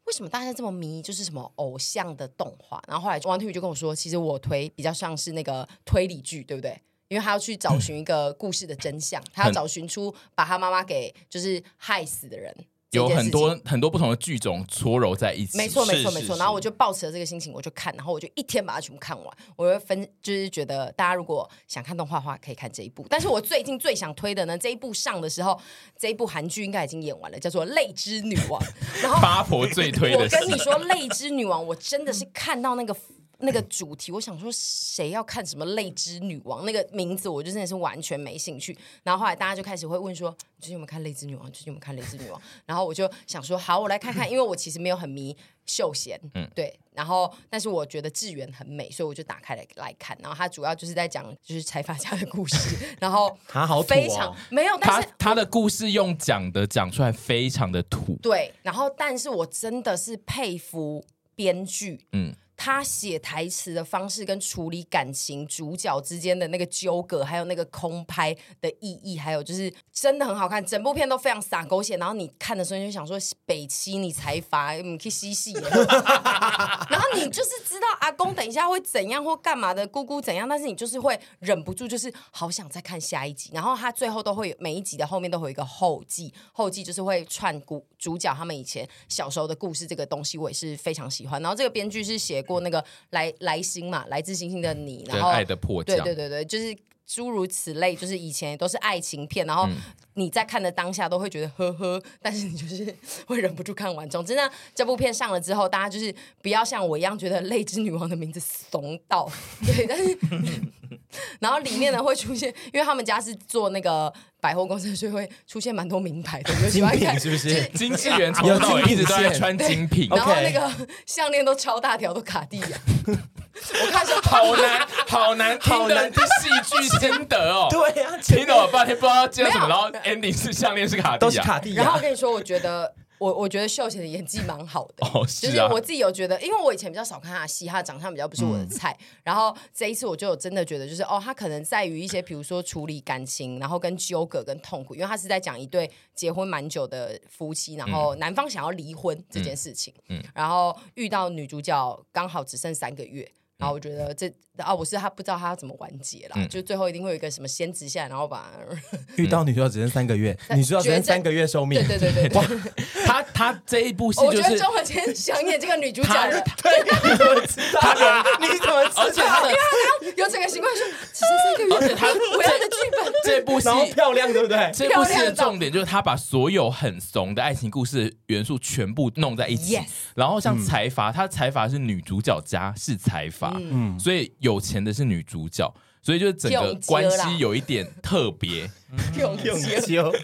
为什么大家这么迷就是什么偶像的动画？然后后来王天宇就跟我说，其实我推比较像是那个推理剧，对不对？因为他要去找寻一个故事的真相，他要找寻出把他妈妈给就是害死的人。 有很多很多不同的剧种搓揉在一起， 没错没错没错。然后我就抱持了这个心情，我就看，然后我就一天把它全部看完。我会分，就是觉得大家如果想看动画的话，可以看这一部。但是我最近最想推的呢，这一部上的时候，这一部韩剧应该已经演完了，叫做《泪之女王》。然后八婆最推的， 我跟你说，《泪之女王》，我真的是看到那个。那个主题，我想说，谁要看什么泪之女王？那个名字我就真的是完全没兴趣。然后后来大家就开始会问说：“你最近有没有看泪之女王？最近有没有看泪之女王？”然后我就想说：“好，我来看看。”因为我其实没有很迷秀贤，嗯，对。然后，但是我觉得智媛很美，所以我就打开来来看。然后他主要就是在讲就是财阀家的故事。然后他好土、哦、 非常没有，但是他他的故事用讲的讲出来非常的土。 对，然后但是我真的是佩服编剧，嗯。他写台词的方式跟处理感情主角之间的那个纠葛，还有那个空拍的意义，还有就是真的很好看，整部片都非常洒狗血。然后你看的时候你就想说，北七你财阀，你可以嬉戏，然后你就是知道阿公等一下会怎样或干嘛的，姑姑怎样，但是你就是会忍不住，就是好想再看下一集。然后他最后都会有每一集的后面都会有一个后记，后记就是会串主角他们以前小时候的故事，这个东西我也是非常喜欢。然后这个编剧是写过那个来来星嘛，来自星星的你，然后爱的迫降， 对对对对，就是诸如此类，就是以前都是爱情片，然后你在看的当下都会觉得呵呵，但是你就是会忍不住看完。总之呢，这部片上了之后，大家就是不要像我一样觉得泪之女王的名字怂到，对，但是然后里面呢会出现，因为他们家是做那个百货公司，所以会出现蛮多名牌的，我喜欢看是不是？ 经纪人从头到尾一直都在穿精品， 然后那个项链都超大条，都卡地亚。我看说好难好难听的戏剧心得哦， 对啊， 听了我半天不知道接什么，然后 ending 是项链是卡地亚， 都是卡地亚。 然后我跟你说，我觉得。我我觉得秀贤的演技蛮好的， 哦是啊、 就是我自己有觉得，因为我以前比较少看他的戏，他的长相比较不是我的菜。嗯、然后这一次我就有真的觉得，就是哦，他可能在于一些，比如说处理感情，然后跟纠葛跟痛苦，因为他是在讲一对结婚蛮久的夫妻，然后男方想要离婚这件事情，嗯，嗯然后遇到女主角刚好只剩三个月。然后我觉得这啊，我是他不知道他要怎么完结啦，嗯、就最后一定会有一个什么先直下来，然后把遇到女主角只剩三个月，女主角只剩三个月寿命。 对对对对对， 他他这一部戏就是， 我觉得钟和谦想演这个女主角人， 对，你怎么知道？他你怎么知道？ 而且他的因为他刚有整个情况说只剩三个月，而且他我要的剧本这部戏漂亮，对不对？ 这部戏的重点就是他把所有很怂的爱情故事元素全部弄在一起， yes. 然后像财阀，他财阀是女主角家是财阀，嗯，所以有钱的是女主角，所以就整个关系有一点特别， 用揪，喜欢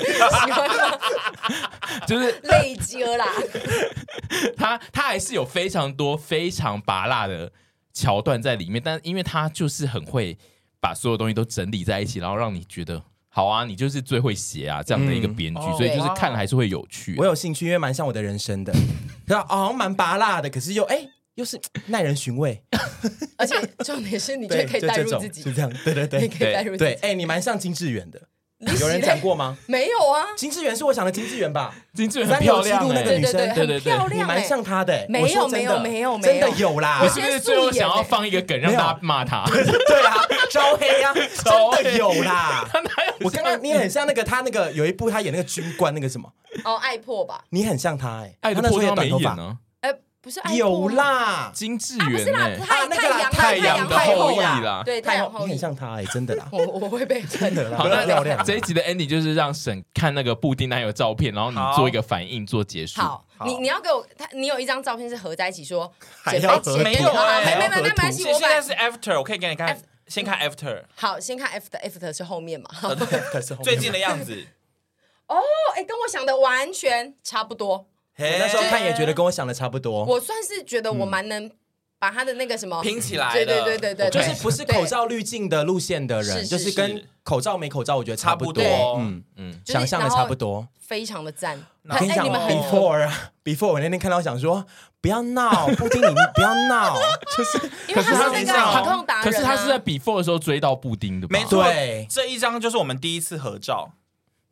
就是泪揪啦。 他他还是有非常多非常拔辣的桥段在里面，但因为他就是很会把所有东西都整理在一起，然后让你觉得好啊，你就是最会写啊这样的一个编剧，嗯、所以就是看了还是会有趣。 我有兴趣，因为蛮像我的人生的，好像蛮拔辣的，可是又哎。又是耐人寻味， 而且重点是你觉得可以带入自己， 是这样，对对对， 你可以带入自己。 对，哎、欸，你蛮像金智媛的，有人讲过吗？ 没有啊， 金智媛是我想的金智媛吧？ 金智媛很漂亮、欸， 那个女生， 对对对， 你蛮像她的、欸。 没有没有没有真的有啦！ 我是不是最后想要放一个梗让大家骂他？ 对啊，招黑啊，真的有啦！我刚刚你很像那个他那个有一部他演那个军官那个什么哦，爱破吧？ 你很像他哎， 爱破他没演呢。 不是有啦， 金智媛哎， 啊那个啦， 太阳的后裔啦， 对，太阳后裔， 你很像他哎，真的啦， 我我会被真的啦。 好，那这一集的 ending 就是让沈看那个布丁男友照片，然后你做一个反应做结束。 好，你你要给我，他你有一张照片是合在一起说， 还要合没有啊， 没没没，那没关系，我现在是 after， 我可以给你看，先看 after。 好，先看 after，after 是后面嘛， 最近的样子。 哦，哎，跟我想的完全差不多。 我那时候看也觉得跟我想的差不多， 我算是觉得我蛮能把他的那个什么拼起来， 对对对对对， 就是不是口罩滤镜的路线的人，就是跟口罩没口罩，我觉得差不多，嗯嗯，想象的差不多， 非常的赞。 我跟你讲 ，before 啊 ，before 我那天看到想说不要闹，布丁你不要闹，就是因为他是那个航空达人， 可是他是在 before 的时候追到布丁的吧？ 没错，这一张就是我们第一次合照。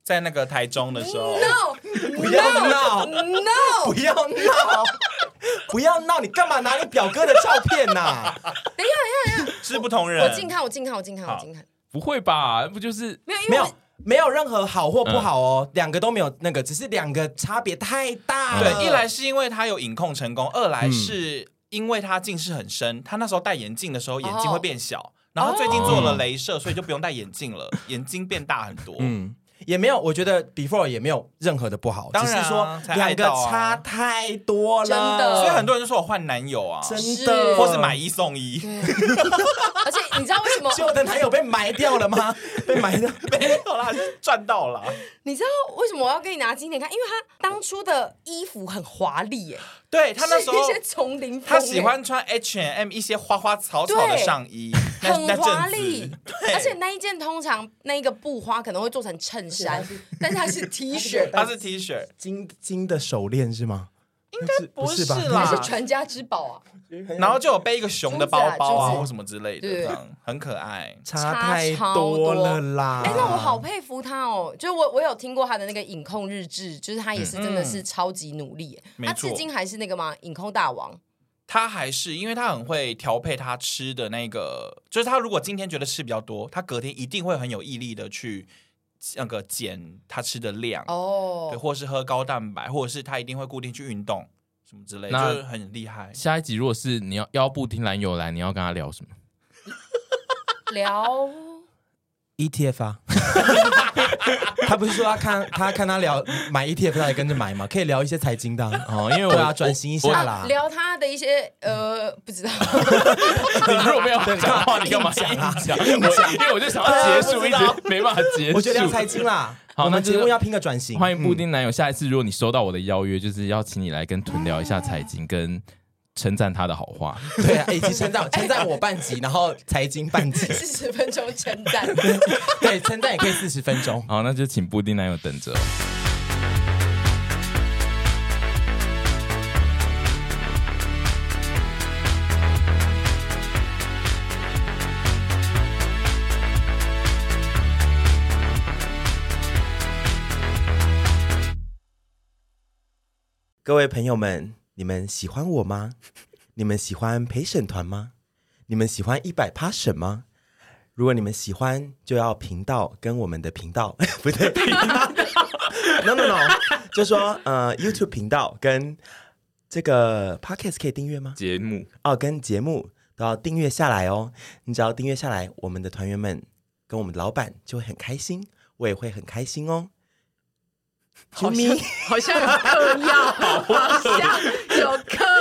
在那个台中的时候 ，no， 不要闹 ，no， 不要闹，不要闹！你干嘛拿你表哥的照片呐、啊？ 等一下，等一下， 是不同人。 我近看，我近看，我近看，我近看， 不会吧？不就是没有，因为没有。没有任何好或不好哦，两、嗯、个都没有那个，只是两个差别太大了。 对，一来是因为他有影控成功，二来是因为他近视很深，他那时候戴眼镜的时候眼睛会变小，哦、然后他最近做了雷射，所以就不用戴眼镜了，眼睛变大很多。 嗯。也没有，我觉得 before 也没有任何的不好， 当然、啊、 只是说两个差太多了， 真的。 所以很多人就说我换男友啊， 真的， 或是买一送一。 而且你知道为什么旧的男友被埋掉了吗？被埋掉没有啦，赚到了。 你知道为什么我要跟你拿今天看？因为他当初的衣服很华丽耶。 对他那时候一些丛林风， 他喜欢穿 H and M 一些花花草草的上衣， 很华丽。而且那一件通常那个布花可能会做成衬衫，但是它是 T 恤， 它是 T 恤， 金金的手链是吗？ 应该不是吧？ 那是传家之宝啊。 然后就有背一个熊的包包啊，或什么之类的，这样很可爱。 差太多了啦！ 哎，那我好佩服他哦。就我我有听过他的那个影控日志，就是他也是真的是超级努力。他至今还是那个吗？影控大王。 他还是因为他很会调配他吃的那个，就是他如果今天觉得吃比较多，他隔天一定会很有毅力的去那个减他吃的量哦，对，或是喝高蛋白，或者是他一定会固定去运动。什么之类，就是很厉害。 下一集如果是你要邀布丁男友来，你要跟他聊什么？ 聊 E T F 啊。他不是说他看他看他聊买 E T F， 他也跟着买嘛？可以聊一些财经的哦，因为我要转型一下啦、 啊。聊他的一些呃，不知道。 你如果没有讲话，你干嘛讲啊？讲，因为我就想要结束，一直没办法结束。 我觉得聊财经啦。好，我们节目要拼个转型。 欢迎布丁男友，下一次如果你收到我的邀约，就是要请你来跟屯聊一下财经，跟称赞他的好话。 对啊，以及称赞称赞我半集，然后财经半集， 四十分钟称赞。 对，称赞也可以四十分钟。 好，那就请布丁男友等着。 各位朋友们，你们喜欢我吗？你们喜欢陪审团吗？你们喜欢一百趴审吗？如果你们喜欢，就要频道跟我们的频道不对，频道 no no no， 就说呃 YouTube 频道跟这个 Podcast 可以订阅吗？ 节目哦，跟节目都要订阅下来哦。你只要订阅下来，我们的团员们跟我们的老板就会很开心，我也会很开心哦。 好像好像有嗑药，好像有嗑